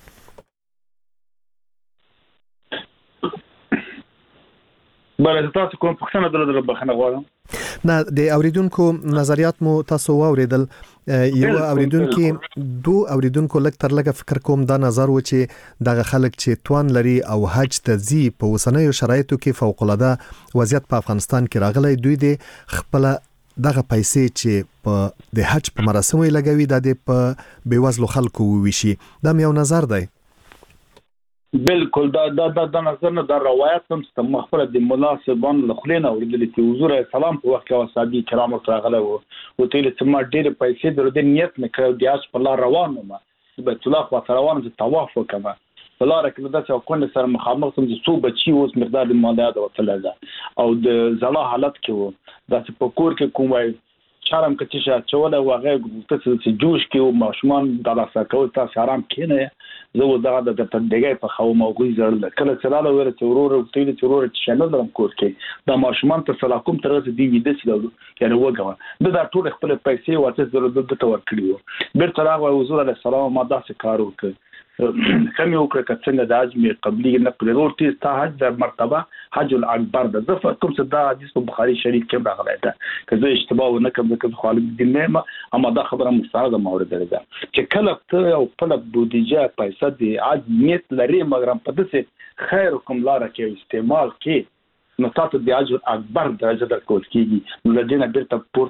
بله تاسو کوم پوښتنه درلوده بخښنه غواړم. نه د اوریدونکو نظریات مو تاسو واوریدل. یو اوریدونکو لک تر لګه فکر کوم دا نظر و چې دغه خلک چې توان لري او حج ته ځي په اوسنیو شرایطو کې فوق العاده وضعیت په افغانستان کې راغلی، دوی د خپل دغه پیسې چې په د حج په مراسمو لګوي د په بیوزلو خلکو وویشي. دا یو نظر دی. بالکل دا نظر نه دا روایت هم مخبره د مولا صاحبان له خلینو اوریدل چې حضور سلام په وخت کې صحابي کرام راغله او ته چې ما ډېر پیسې درته نیت نه کړو د حج په لار روانه ما بیت الله خو روانه د طواف وکم په لار کې د څو کونه سره مخامخ سم د سو بچي اوس مقدار د مالیات او تلګه او د زړه حالت کې وو دا چې په کور کې کوم وای شرم کې چې چوله واغې ګوتڅ چې جوش کې او ماشومان د لاسه کول تاسو آرام کینه زه دا د تدګي په خو موغوي زړل کله چلاله ور تورور او تیل تورور چې شامل درم کور کې دا ماشومان تر سلاکم تر دې دی د سلو یعنی وګه دا ټول خپل پیسې واته ضرورت د تور کړیو بیرته راغی حضور علی السلام ما داسې کار وکړ کم یو کړ کڅنګ د اجمه قبلي نقل ورته تا حج د مرتبه حج الاکبر د زفه کوم څه دا حدیث په بخاری شریف کې راغلی دا کله اشتباه نه کوم د خالد الدین نعمه اما دا خبره مستعده مورد ده چې کله ته او خپل بودیجه پیسې د حج نیت لري مګر په دسه خیر کوم لار کې استعمال کې نو تاسو د حج اکبر درجه درکول کیږي نو لدینه بیرته پورته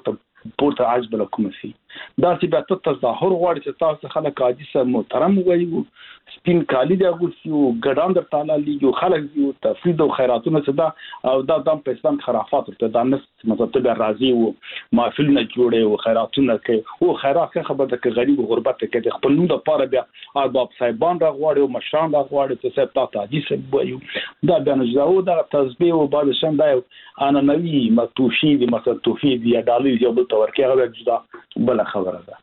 پورته حج بل کوم سي دا چې به تظاهر غواړي چې تاسو خلک حاجی سره محترم وایو سپین کالی دی اغوسي او ګډان در تعالی لیو خلک یو تفرید او خیراتونه صدا او دا د اسلام خرافات ته د نس مطلب ته راضي او محفل نه جوړي او خیراتونه کوي او خیرات خبره د غریب او غربت کې د خپل نوم د پاره بیا ارباب صاحبان را غواړي او مشران را غواړي چې صاحب تاسو حاجی سره وایو دا بیا نه جوړو دا تسبیح او بعد شم دا انا نوی متوشي دي مثلا توفید یا ډالۍ یو بل تور کې هغه جدا بل خبره ده.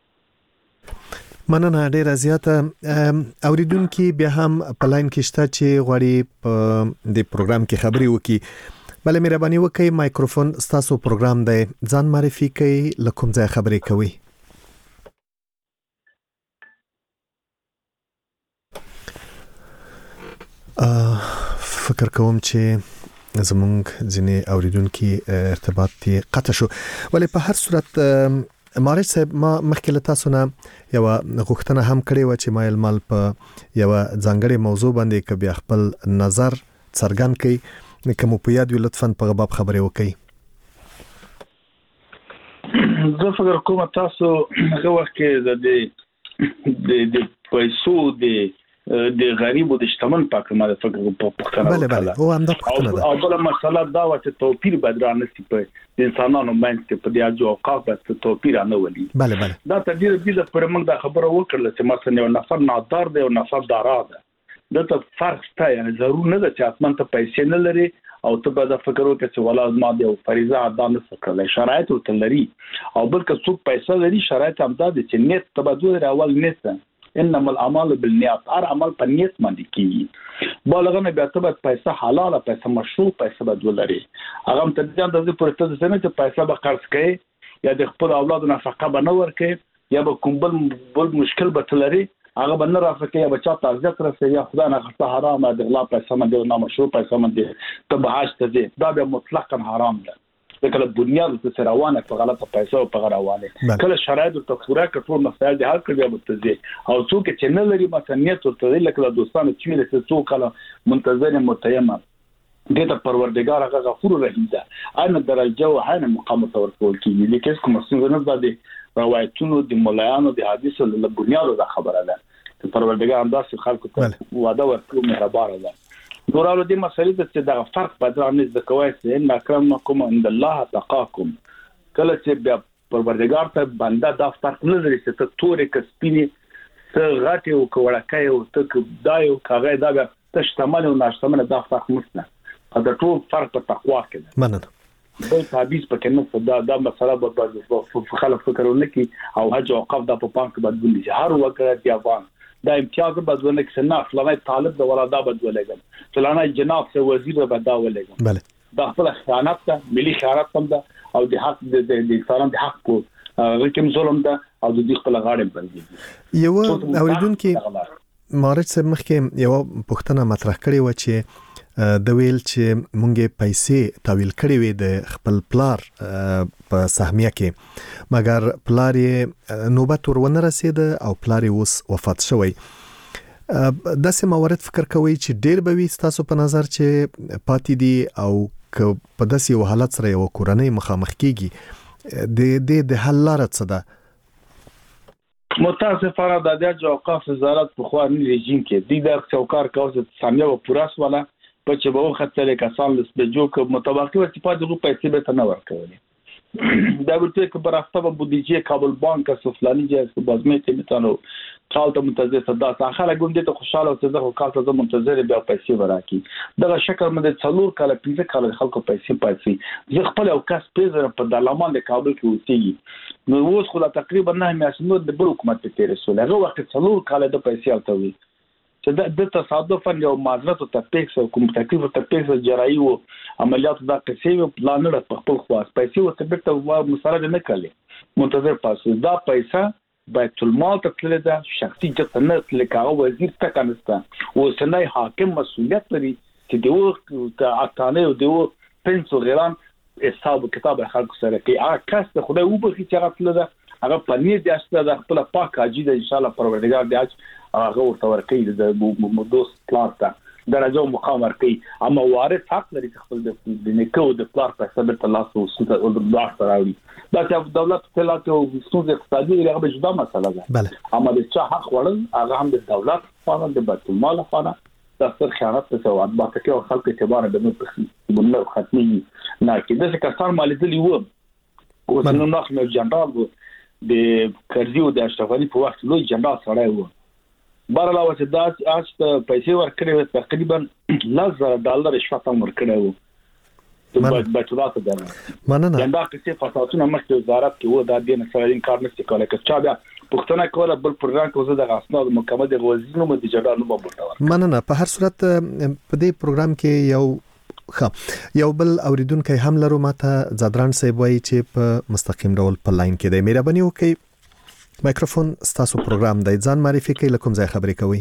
مننه ډیره زیاته اوریدونکو بیا هم په لاین کې شته چې غواړي په د پروګرام کې خبري وکړي بل مهرباني وکړئ مایکروفون ستاسو پروګرام دی ځان معرفي کړئ لکم ځای خبري کوي. فکر کوم چې زمونږ ځینې اوریدونکو ارتباط یې قطع شو ولی په هر صورت مارج صاحب ما مخکې له تاسو نه یو غوښتنه هم کړې و چې مایل مال په یو ځانګړي موضوع باندې ک بیا خپل نظر څرګند کړي کوم په یاد لطفاً په غباب خبرې وکړي. زه فکر کوم تاسو هغه وخت کې د پیسو د غریب او د شتمن پاک ما فکر په پښتنه بله او هم د پښتنه او بل مسله دا و چې توپیر بدرانه سي په انسانانو باندې په دې اجو اوقاف ته توپیر نه ولي بله دا تدبیر د پر موږ د خبره وکړل چې مثلا یو نفر نادار دی او نفر دارا ده دته فرق شته یعنی ضرور نه ده چې اتمن ته پیسې نه لري او ته به دا فکر وکړې چې ولا ما دی او فریضه ادا نه وکړل شرایط ورته لري او بل که څوک پیسې لري شرایط هم دا دي چې نیت تبادل اول نیت انما الاعمال بالنیات هر عمل په نیت باندې کیږي بالغنه بیا ته پیسې حلاله پیسې مشروع پیسې بدول لري هغه ته ځان د دې پرته څنګه چې پیسې به قرض کړي یا د خپل اولاد نفقه به نه ورکړي یا به کوم بل مشکل به تلري هغه به نه راځي یا به چا تعزیت رسي یا خدای نه خاصه حرام ده الله پیسې باندې نه مشروع پیسې باندې ته به حج ته ځي دا به مطلقاً حرام ده کله بنیاد ته روانه په غلطه پیسې او په روانه کله شرایط ته پورا کټور مسایل د حل کړي متزي او څوک چې نه لري مثلا نیت ته لکه دوستانو چې له څوک کله منتظر متیمه دته پروردگار هغه غفور رحیم ده انا درجه او حین مقام ورکول کیږي لیکن کوم څنګه نه د روایتونو د مولایانو د حدیثو له بنیادو د خبره ده چې پروردگار انداز خلکو ته وعده ورکوي مهربان ده دورالو دې مسلې ته د فرق بدرانه د کوي چې ان اکرمکم عند الله تقاکم کله چې بیا پروردگار ته بنده دا فرق نه لري چې ته تورې کسبینی ته غاټي او کوړکای او ته دایو کاغه دا تشتمل او ناشتمل دا فرق مسنه دا ټول فرق په تقوا کې ده مننه بل تعبیز پکې نه دا مسله په خلک فکرونه کې او حج او اوقاف د په پام کې بدلون دي هر وګړي دی افغان دا امتیاز بدلونه کې نه فلانه طالب د ولادا بدلولګم فلانه جناب سے وزیر بداولګم بله دا خپل خیانت ده ملي خیانت هم ده او د حق د انسانانو د حق کو کوم ظلم ده او د دې خپل غاړې باندې یو اوریدونکو مارج صاحب مخکې یو پوښتنه مطرح کړې و چې د ویل چې مونږه پیسې تاویل کړې وې د خپل پلار په سهمیه کې مګر پلار یې نوبت ورونه رسید او پلار یې اوس وفات شوی د سه موارد فکر کوي چې ډېر به وي تاسو په نظر چې پاتې دي او په داسې یو حالت سره یو کورنۍ مخامخ کیږي د حل لاره څه ده متاسفانه د دې اوقاف وزارت په خواني رژیم کې د څوکار کاوه سامیه و پوراس ولا په چې به وختل کسان لسبجو ک متوقع و چې په دغه پیسې به تنه ورکولې دا ورته کې برافته بودیجه کابل بانک سفلانی جهاز بازمه میتانو کال ته منتظر صدا اخر کوم دې ته خوشاله او زه کال ته منتظر بیا پیسې ورکړي دا شکل مده څلور کال پیسې کال خلکو پیسې زه خپل او کس پیزر په دلامان د کابل کې اوسېږي نو اوس خو تقریبا نه میاشتو د بل حکومت ته تیرې هغه وخت څلور کال د پیسې التوي چې د تصادفا یو معذرت او تپیکس او کوم تکلیف او تپیکس جراحي او عملیات د قصې پلان نه په خپل خواص پیسې او تبته و مسرد نه کړي منتظر پاسو دا پیسې بیت المال ته تللی ده شخصي جت نه تللی کاغه وزیر ته کنسته او سنای حاکم مسؤلیت لري چې دیو اتانه او دیو پنځو غیران حساب کتاب خلکو سره کوي هغه کس ته خدای وبخي چې هغه تللی ده هغه پنیر دي استه د خپل پاک حاجی د ان شاء الله پروردگار دی هغه ورته ورکړي د دوست پلان ته درجه او مقام ورکړي اما وارث حق لري خپل د نیکو د پلار په ثبت الله سبحانه او د دعا راوي دا چې دولت تلات او ستونزې اقتصادي هغه جدا مسله ده اما د چا حق وړل هغه هم د دولت خانه د بیت المال خانه د ستر خیانت څخه او عدالت کې او خلک اعتبار د نو بنو ختمي نه کې د کسان مالي دي و او څنګه نو جنرال د کرزي او د اشرف علي په وخت لوی جنرال سره و بارلاو چې دا اج ته پیسې ورکړې تقریبا $10,000 رشوت هم ورکړې وو په بچوات ده مننه دا چې فساتونه مخکې وزارت کې و دا د نسلین کار نشي کولای چې چا بیا پښتنه کوله بل پروګرام کې وزه د اسناد مکمل د غوښتنو مو د جړانو په بوتاوه مننه په هر صورت په دې پروګرام کې یو بل اوریدونکو هم لرو ماته زادران صاحب وایي چې په مستقیم ډول په لاین کې دی مهرباني وکړئ مایکروفون ستاسو پروګرام دی ځان معرفي کړئ لکه ځای خبرې کوي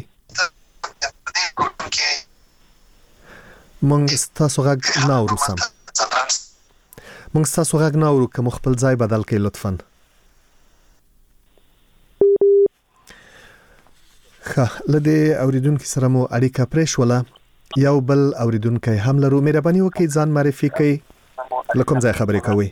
مونږ ستاسو غږ نه اورو سم مونږ ستاسو غږ نه اورو کوم خپل ځای بدل کړئ لطفا لدې اوریدونکو سره مو اړیکه پرې شوله یو بل اوریدونکو هم لرو مهرباني وکړئ ځان معرفي کړئ لکه ځای خبرې کوي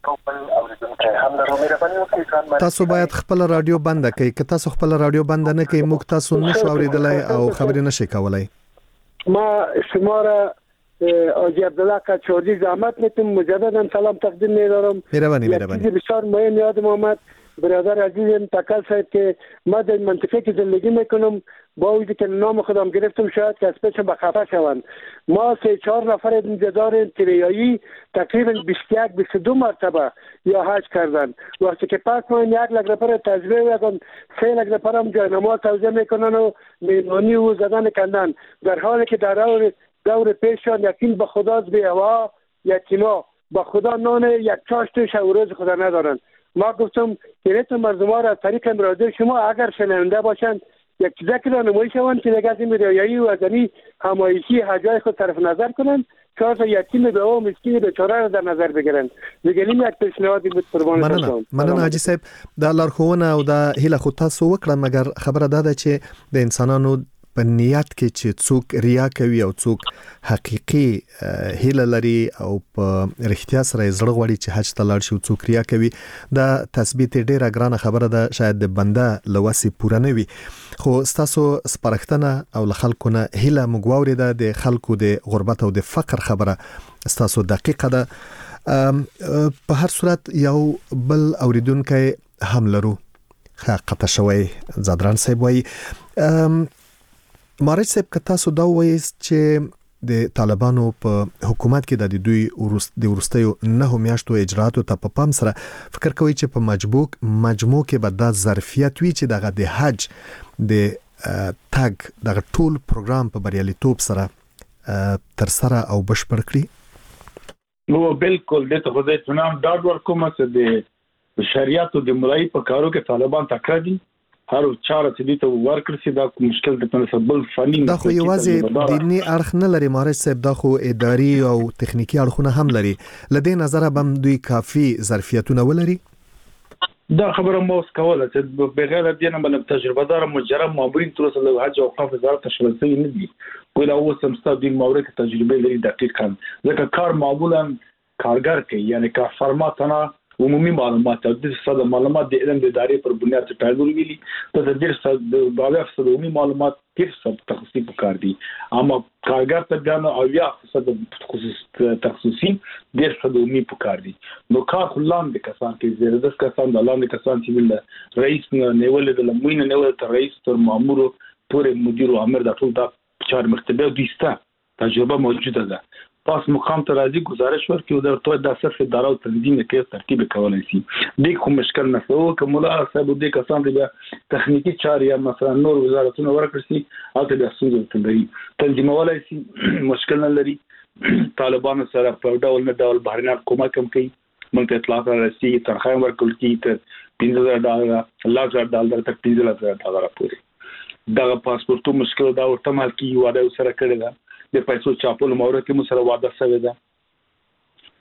تاسو باید خپل رادیو بند کړئ که تاسو خپل رادیو بند نه کړئ موږ تاسو نشو اوریدلای او خبرې نشي کولای ما شماره حاجی عبدالله کچوری زحمت میتونم مجددا سلام تقدیم می‌دارم مهربانی بسیار مهم یادم آمد برادر عزیزم تکل صاحب که ما در منطقه که زندگی میکنم با وجودی که نام خودم گرفتم شاید که از پیش به خفه شوند ما 3-4 نفر انتظار تریایی تقریبا 21-22 مرتبه یا حج کردن وقتی که پس ما 1 لک نفر تجربه میکنن 3 لک نفر هم جانماز توزیع میکنن و مهمانی و زدن کندن در حالی که در دور پیشان یقین به خدا به هوا یتیما با خدا نان یک چاشت شب روز خدا ندارن ما گفتم که نیتون مردم را از طریق رادیو شما اگر شنونده باشند یک چیزا که نمایش شوند که دیگه از این رویایی و ازنی همایشی حجای خود طرف نظر کنند 4 تا یتیم به او مسکین بیچاره را در نظر بگیرند بگیم یک پیشنهادی بود قربان شما مننه حاجی صاحب د لارښوونه او د هیله خو تاسو وکړه مګر خبره ده چې د انسانانو په نیت کې چې څوک ریا کوي او څوک حقيقي هیله لري او په رښتیا سره زړه غوړي چې حج ته لاړ شي او څوک ریا کوي دا تثبیت ډیره ګرانه خبره ده شاید د بنده لوسي پوره نه وي خو تاسو سپارښتنه او خلکو نه هیله مګواوري ده د خلکو د غربت او د فقر خبره تاسو دقیقه ده په هر صورت یو بل اوریدونکو هم لرو قطع شوی زادران صاحب وایي مارج صاحب که تاسو دا وایست چې د طالبانو په حکومت کې د دوی د ورستیو 9 میاشتو اجراءاتو ته په پام سره فکر کوي چې په مجموع کې به د ظرفیت وی چې دغه د حج د تاګ دغه ټول پروګرام په بریالیتوب سره تر سره او بشپړ کړی نو بالکل د ته خدای تنام ډاډ ورکوم چې د شریعت او د ملای په کارو کې طالبان تکړه دي هر چاره چې دې ته ورکړ سي دا مشکل د تنسبل فني دا خو یوازې دیني اړخ نه لري مارج صاحب دا خو اداري او تخنیکی اړخونه هم لري لدې نظر بم دوی کافي ظرفیتونه ولري دا خبره مو سکوله چې بغیر د دې نه بل تجربه دار مجرم مامورین تر اوسه د حج او اوقاف وزارت شمولي نه دي کوله اوس هم ستاسو د مورد تجربه لري دقیقاً ځکه کار معمولا کارګر کوي یعنی کار فرماتنه عمومي معلومات د صد معلومات د علم د ادارې پر بنیاد ټاګور ویلي ته د ډیر صد د باور صد عمومي معلومات ډیر صد تخصصي کار دي اما کارګر ته بیان او یا صد تخصصي ډیر صد عمومي کار دي نو کار خلان د کسان کې زیاده د کسان د لاندې کسان چې ویل رئیس نیول د لموینه نیول تر رئیس تر مامور پورې مدیر او امر د ټول د چار مرتبه ديستا تجربه موجوده ده پاس مقام ته راځي گزارش ورکړي او د توګه د صرف اداره او تنظیم کې ترتیب کولای شي د کوم مشکل نه سو کوم لا صاحب د کسان د تخنیکی چارې یا مثلا نور وزارتونه ورکړي شي او د اسونو تلري تنظیم ولای شي مشکل نه لري طالبان سره په ډول نه ډول بهرنی کومک هم کوي مونږ اطلاع راځي ترخه ورکول کی ته $15,000 تک $15,000 پورې دا پاسپورتو مشکل دا ورته مال کی واده سره کړی دا د پیسو چاپولو مورد کې مسله واده شوی ده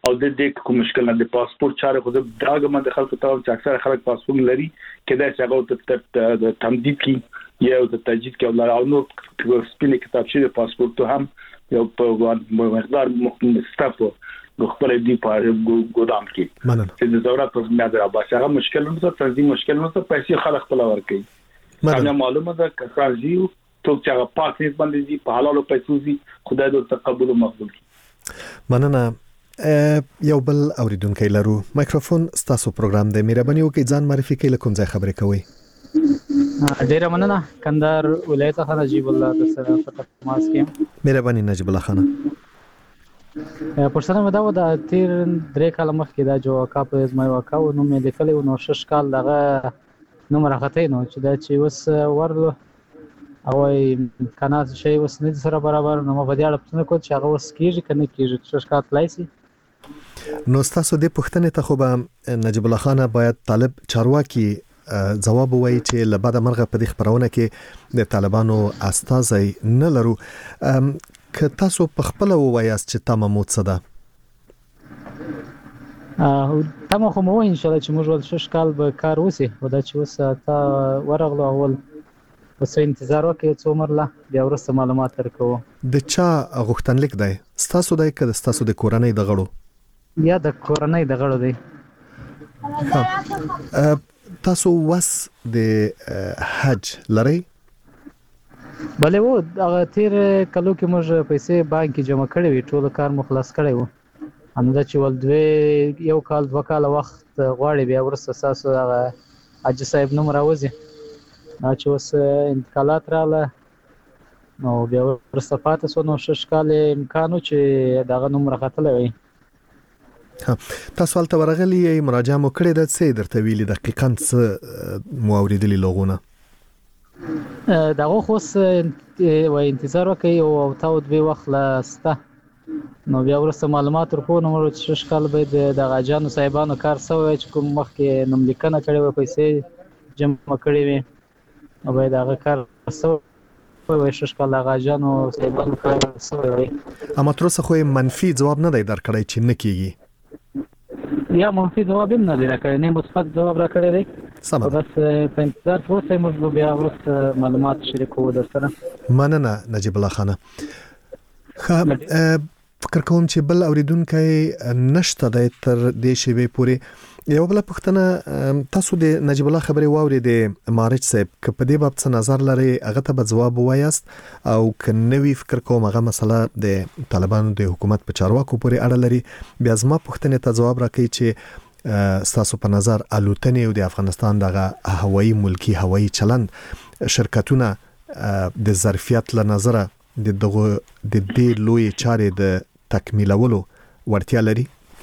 او د دې کوم مشکل نه د پاسپورت چاره خو د داګه د خلکو ته چې اکثر خلک پاسپورت لري کله چې هغه د تمدید کې یا د تجدید کې ولر او نو سپینې کتابچې د پاسپورت هم یو په مقدار مستفو د خپل دی په ګودام کې چې د ضرورت په میاد را باسي هغه مشکل نه څه تنظیم مشکل نه څه پیسې خلک خپل ورکي دا معلومه ده کفارزیو ته چې هغه پاک نیت باندې دي په حلالو پیسو دي خدای دې تقبل او مقبول کړي. مننه. یو بل اوریدونکو لرو مایکروفون ستاسو پروګرام د مهرباني وکړئ ځان معرفي کړئ کوم ځای خبرې کوئ. ډیره مننه کندهار ولایت څخه نجیب الله د سره په تماس کې. مهرباني نجیب الله خان. پرسنه مدا و د تیر 3 کال مخکې دا جو واقع په زما واقع نو مې لیکلی نو 6 کال دغه نو راغته نو چې دا چې وس ورلو او کنه شی وس نه سره برابر نو په دې اړه پوښتنه کوم چې هغه وس کیږي کنه کیږي 6 کال لایسي. نو تاسو د پوښتنې ته خو به نجیب الله خان باید طالب چارواکي جواب وایي چې لباده مرغه په دې خبرونه کې د طالبانو استازي نه لرو. که تاسو په خپل وایاست چې تمه مو څه ده؟ تمه خو مو ان شاء الله چې موږ ول 6 کال به کار وسی او دا چې وسه تا ورغلو اول وسه انتظار وکړو څو مرله بیا ورسته معلومات درکو. د چا غوښتنلیک دی؟ تاسو دای که تاسو د کورنۍ د غړو؟ یا د کورنۍ د غړو دی. تاسو وس د حج لري؟ بله وو هغه تیر کلو کې موږ پیسې بانک کې جمع کړې وي ټول کار مخلص کړی وو همدا چې ول یو کال 2 کال وخت غواړي بیا ورسته تاسو هغه حج صاحب نوم راوځي چې اوس انتقالات رااله نو بیا ورسته پاتې سو نو 6 کال امکانو چې دغه نوم راغتل وي. تاسو ولته ورغلی مراجعه مو کړې ده څه درته ویلي دقیقاً څه مو اوریدلی لغونه؟ دغه خوس و انتظار وکي او تاو دوی وخت لسته نو بیا ورسته معلومات ورکو نو موږ 6 کال به د غاجانو صاحبانو کار سوی چې کوم مخکې نوم لیکنه کړې و پیسې جمع کړې وي او به دغه کار سوی 6 کال غاجانو صاحبانو کار سوی وي. اما تر اوسه خو منفي جواب نه دی درکړی چې نه کیږي؟ یا منفي جواب نه دی راکړی نه مثبت جواب راکړی دی. سم بس په انتظار اوسه موږ بیا ورسته معلومات شریکو در سره. مننه نجیب الله خان. فکر کوم چې بل اوریدونکو نشته د تر دې شی پورې یو بل پوښتنه تاسو د نجیب الله خبرې واوري د مارچ صاحب ک په دې باب څه نظر لري هغه ته به جواب وایاست او ک نوې فکر کوم هغه مسله د طالبانو د حکومت په چارواکو پورې اړه لري بیا زما پوښتنه ته جواب راکړي چې تاسو په نظر الوتنې او د افغانستان دغه هوایی ملکی هوایی چلند شرکتونه د ظرفیت له نظره د دې لوی چارې د تکمیلولو ورتیا لري؟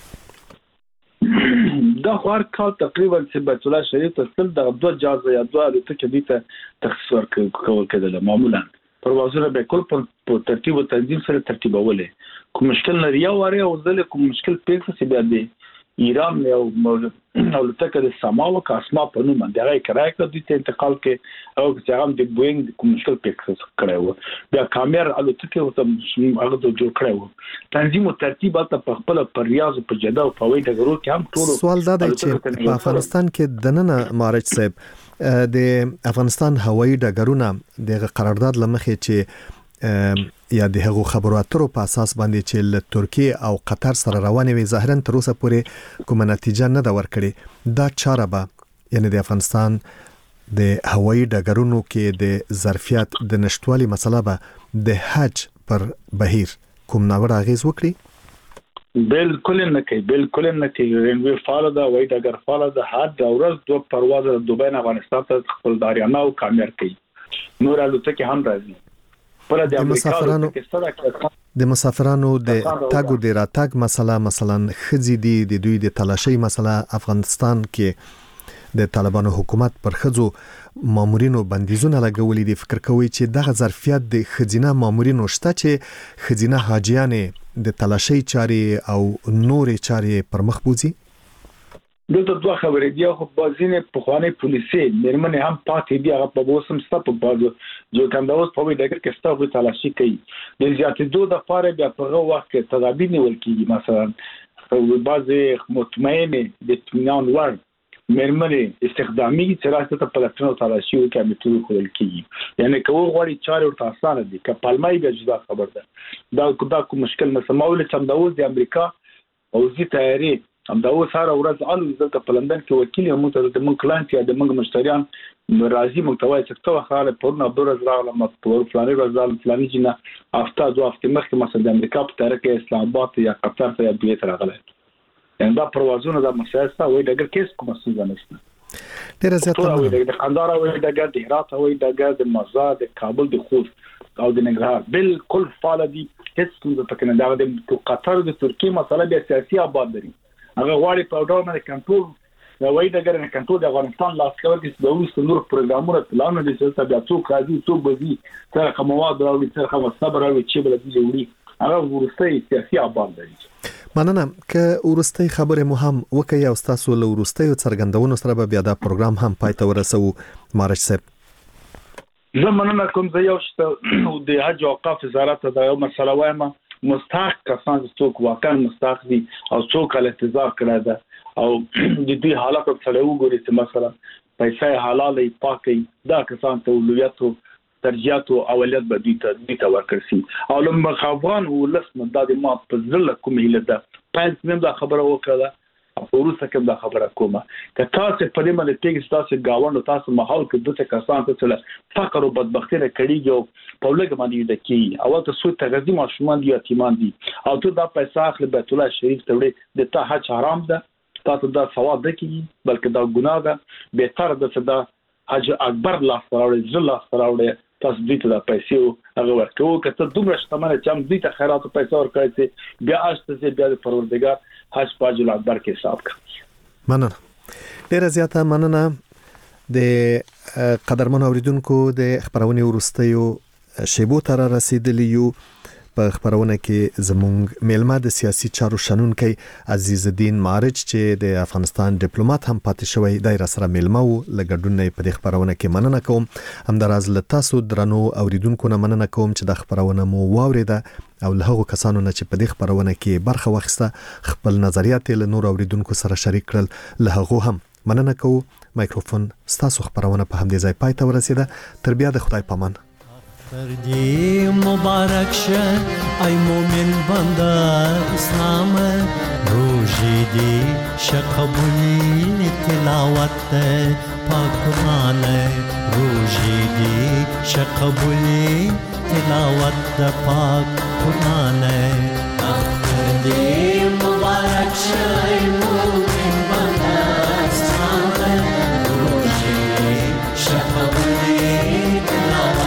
دا هر کال تقریبا چې بیت الله شریف ته تل د 2 جازه یا 2 الوتکې دي ته تخصیص ورکول کېدل معمولا پروازونه به کول په ترتیب او تنظیم سره ترتیبولې کوم مشکل نه ریاو واره او ځل کوم مشکل پیښ شي بیا دی ایران یو الوتکه د سماو کا اسما په نوم باندې راي کرای کړ د انتقال کې او چې هغه د بوینګ کوم مشکل پیښ کړو بیا کامر الوتکه او هغه د جوړ کړو تنظیم او ترتیب په خپل پر ریاض په جده او په وای دغرو کې هم ټول سوال دا دی چې په افغانستان کې د نن مارچ صاحب د افغانستان هوایی ډګرونه د قرارداد لمخې چې یا د هغو خبرو اترو په اساس باندې چې له ترکیه او قطر سره روانې وي ظاهرا تر اوسه پورې کومه نتیجه نه دا ورکړي دا چاره به یعنی د افغانستان د هوایی ډګرونو کې د ظرفیت د نشټوالي مسله به د حج پر بهیر کوم ناوړه اغیز وکړي؟ بالکل نه کوي رنوي فعال ده وای ډګر فعال ده هر ورځ 2 پرواز د دوبۍ نه افغانستان ته خپل داریانه او کامیار کوي نور الوتکې هم راځي د مسافرانو د تاګو د راتګ مسله مثلا خزي دي د دوی د تلاشي مسله افغانستان کې د طالبانو حکومت پر خزو مامورینو بندیزونه لګولې دي فکر کوي چې دغه ظرفیت د خزینه مامورینو شته چې خزینه حاجیانې د تلاشي چاري او نورې چاري پر مخ بوزي؟ دغه دوه خبرې دی خو بازینه په خوانې پولیسي مرمنه هم پاتې دی هغه په وسم ستپ په بازو جو کانداوس په وی دغه کې ستاسو تلاشي کوي د زیاتې دوه د فاره بیا په وخت کې تدابیر نیول کیږي مثلا بعض مطمئن د اطمینان وړ مېرمنې استخدامي چې راځي ته پلاتینو تلاشي او کې میتود خپل کیږي یعنی کوم غوړي چارې ورته آسان دي که پالمای به جدا خبر ده دا کوم مشکل نه سمول چې د امریکا او زی تیاری هم دا سره ورځ ان دلته په لندن کې وکیل هم ته من کلاینت یا د موږ مشتریان راځي محتوای څه خاله پرونه دورز راغله مطلب فلاني ورځال فلاني جنا هفته دوه هفته مخکې مثلا د امریکا په طرف کې اسلام آباد یا قطر ته یا بیت راغله ان دا پروازونه د مسایسته وای دغه کیس کوم څه نشته ډیر زیات د قندهار وای دغه د هرات وای دغه د مزار د کابل د خوست او د ننګرهار بالکل فعال دي هیڅ کوم پکې نه دا د قطر د ترکیه مسله د سیاسي آباد لري هغه غواړي په ډول باندې کنټرول دا وای دغه نه کنټرول د افغانستان لاس کې ورته د اوس نور پروګرامونه پلان دي چې تاسو څوک راځي څوک بزي سره کومواد راوړي سره کوم صبر راوړي چې بل دي وړي هغه ورسته سیاسي آباد لري مننه که ورستۍ خبره مو هم وکي او تاسو له ورستۍ څرګندونو سره به بیا دا پروګرام هم پای ته ورسو مارش صاحب زه مننه کوم زه یو شته د حج او اوقاف وزارت د یو مسله وایم مستحق کسان څوک واقعا مستحق دي او څوک له انتظار کړی ده او د دې حالات په اړه وګورئ چې مثلا پیسې حلال پاکي دا کسان ته اولویت ترجیحات او اولویت به دي ته ورکړي او لمخ افغان ولس مدد ما په ځل کوم هله ده پنځ مم دا خبره وکړه او ورسره کوم دا خبره کومه که تاسو په دې باندې تیګ تاسو گاوند تاسو ماحول کې دغه کسان ته څه فقر او بدبختی نه کړي په لګ باندې د کی او تاسو ته غزي ماشومان دي یتیمان دي او ته دا پیسې اخلي بیت الله شریف ته وړي د ته حج حرام ده تاسو دا ثواب ده کی بلکې دا ګناه ده به تر د صدا حج اکبر الله تعالی جل الله تعالی تاسو دې ته د پیسې هغه ورکو کته دومره شتمنه چې هم دې ته خیرات او پیسې ورکړي بیا استه بیا د پروردګار حج پاجل اکبر کې حساب کوي مننه ډیر زیاته مننه د قدرمن اوریدونکو د خبرونه ورستیو شیبو تر رسیدلی یو په خبرونه کې زموږ میلمه د سیاسي چارو شنونکي عزیز الدین مارج چې د افغانستان ډیپلوماټ هم پاتې شوی دی را سره میلمه و لګډون نه په خبرونه کې مننه کوم همداراز له تاسو درنو اوریدونکو نه مننه کوم چې د خبرونه مو واوریده او له هغو کسانو نه چې په دې خبرونه کې برخه واخیسته خپل نظریات له نور اوریدونکو سره شریک کړل له هغو هم مننه کوم مایکروفون ستاسو خبرونه په همدې ځای پای ته ورسیده تر بیا د خدای پامان فردی مبارک شه ای مومن بنده اسلام روزی دی شقبولی تلاوت پاک قرآن روزی دی شقبولی تلاوت پاک قرآن فردی مبارک شه ای مومن بنده اسلام روزی دی شقبولی تلاوت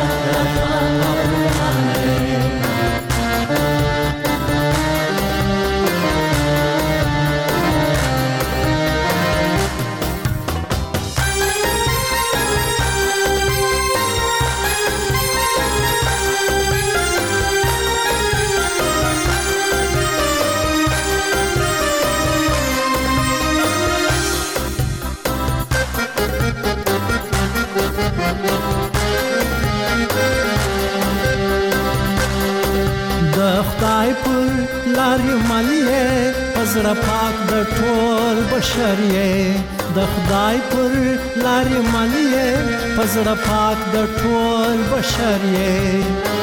خدای پر لارې ملې پزړه پاک د ټول بشریه د خدای پر لارې ملې پزړه پاک د ټول بشریه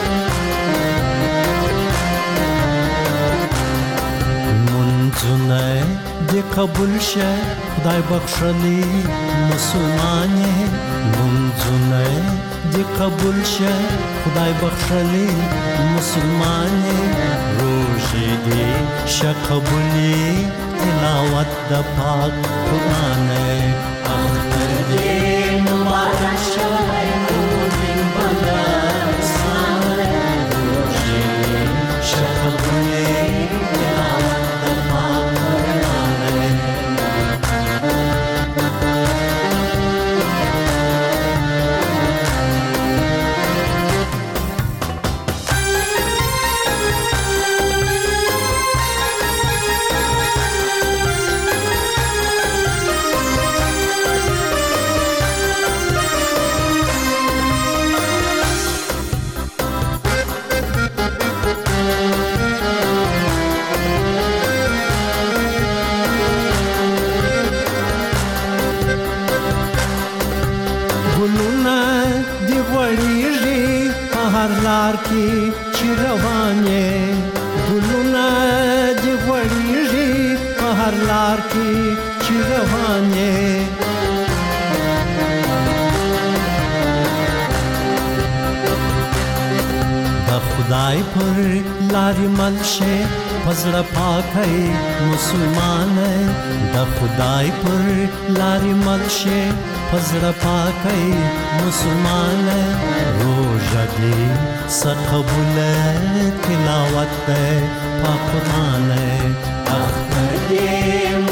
منځونه دې قبول شه خدای بخښلي مسلمانې منځونه دې قبول شه خدای بخښلي مسلمانې روزي دې شقبولي تلاوت د پاک قرآن اختر دې مبارک شه مومن بنده اسلام روزي دې شقبولي تلاوت د پاک قرآن لار کې چې روان یې ګلونه دې غوړېږي په هر لار کې چې روان یې د خدای پر لارې مل شې پزړه پاکي مسلمان د خدای پر لارې مل شې پزړه پاکي مسلمان روزه دې سقبول تلاوت پاک قرآن اختر دې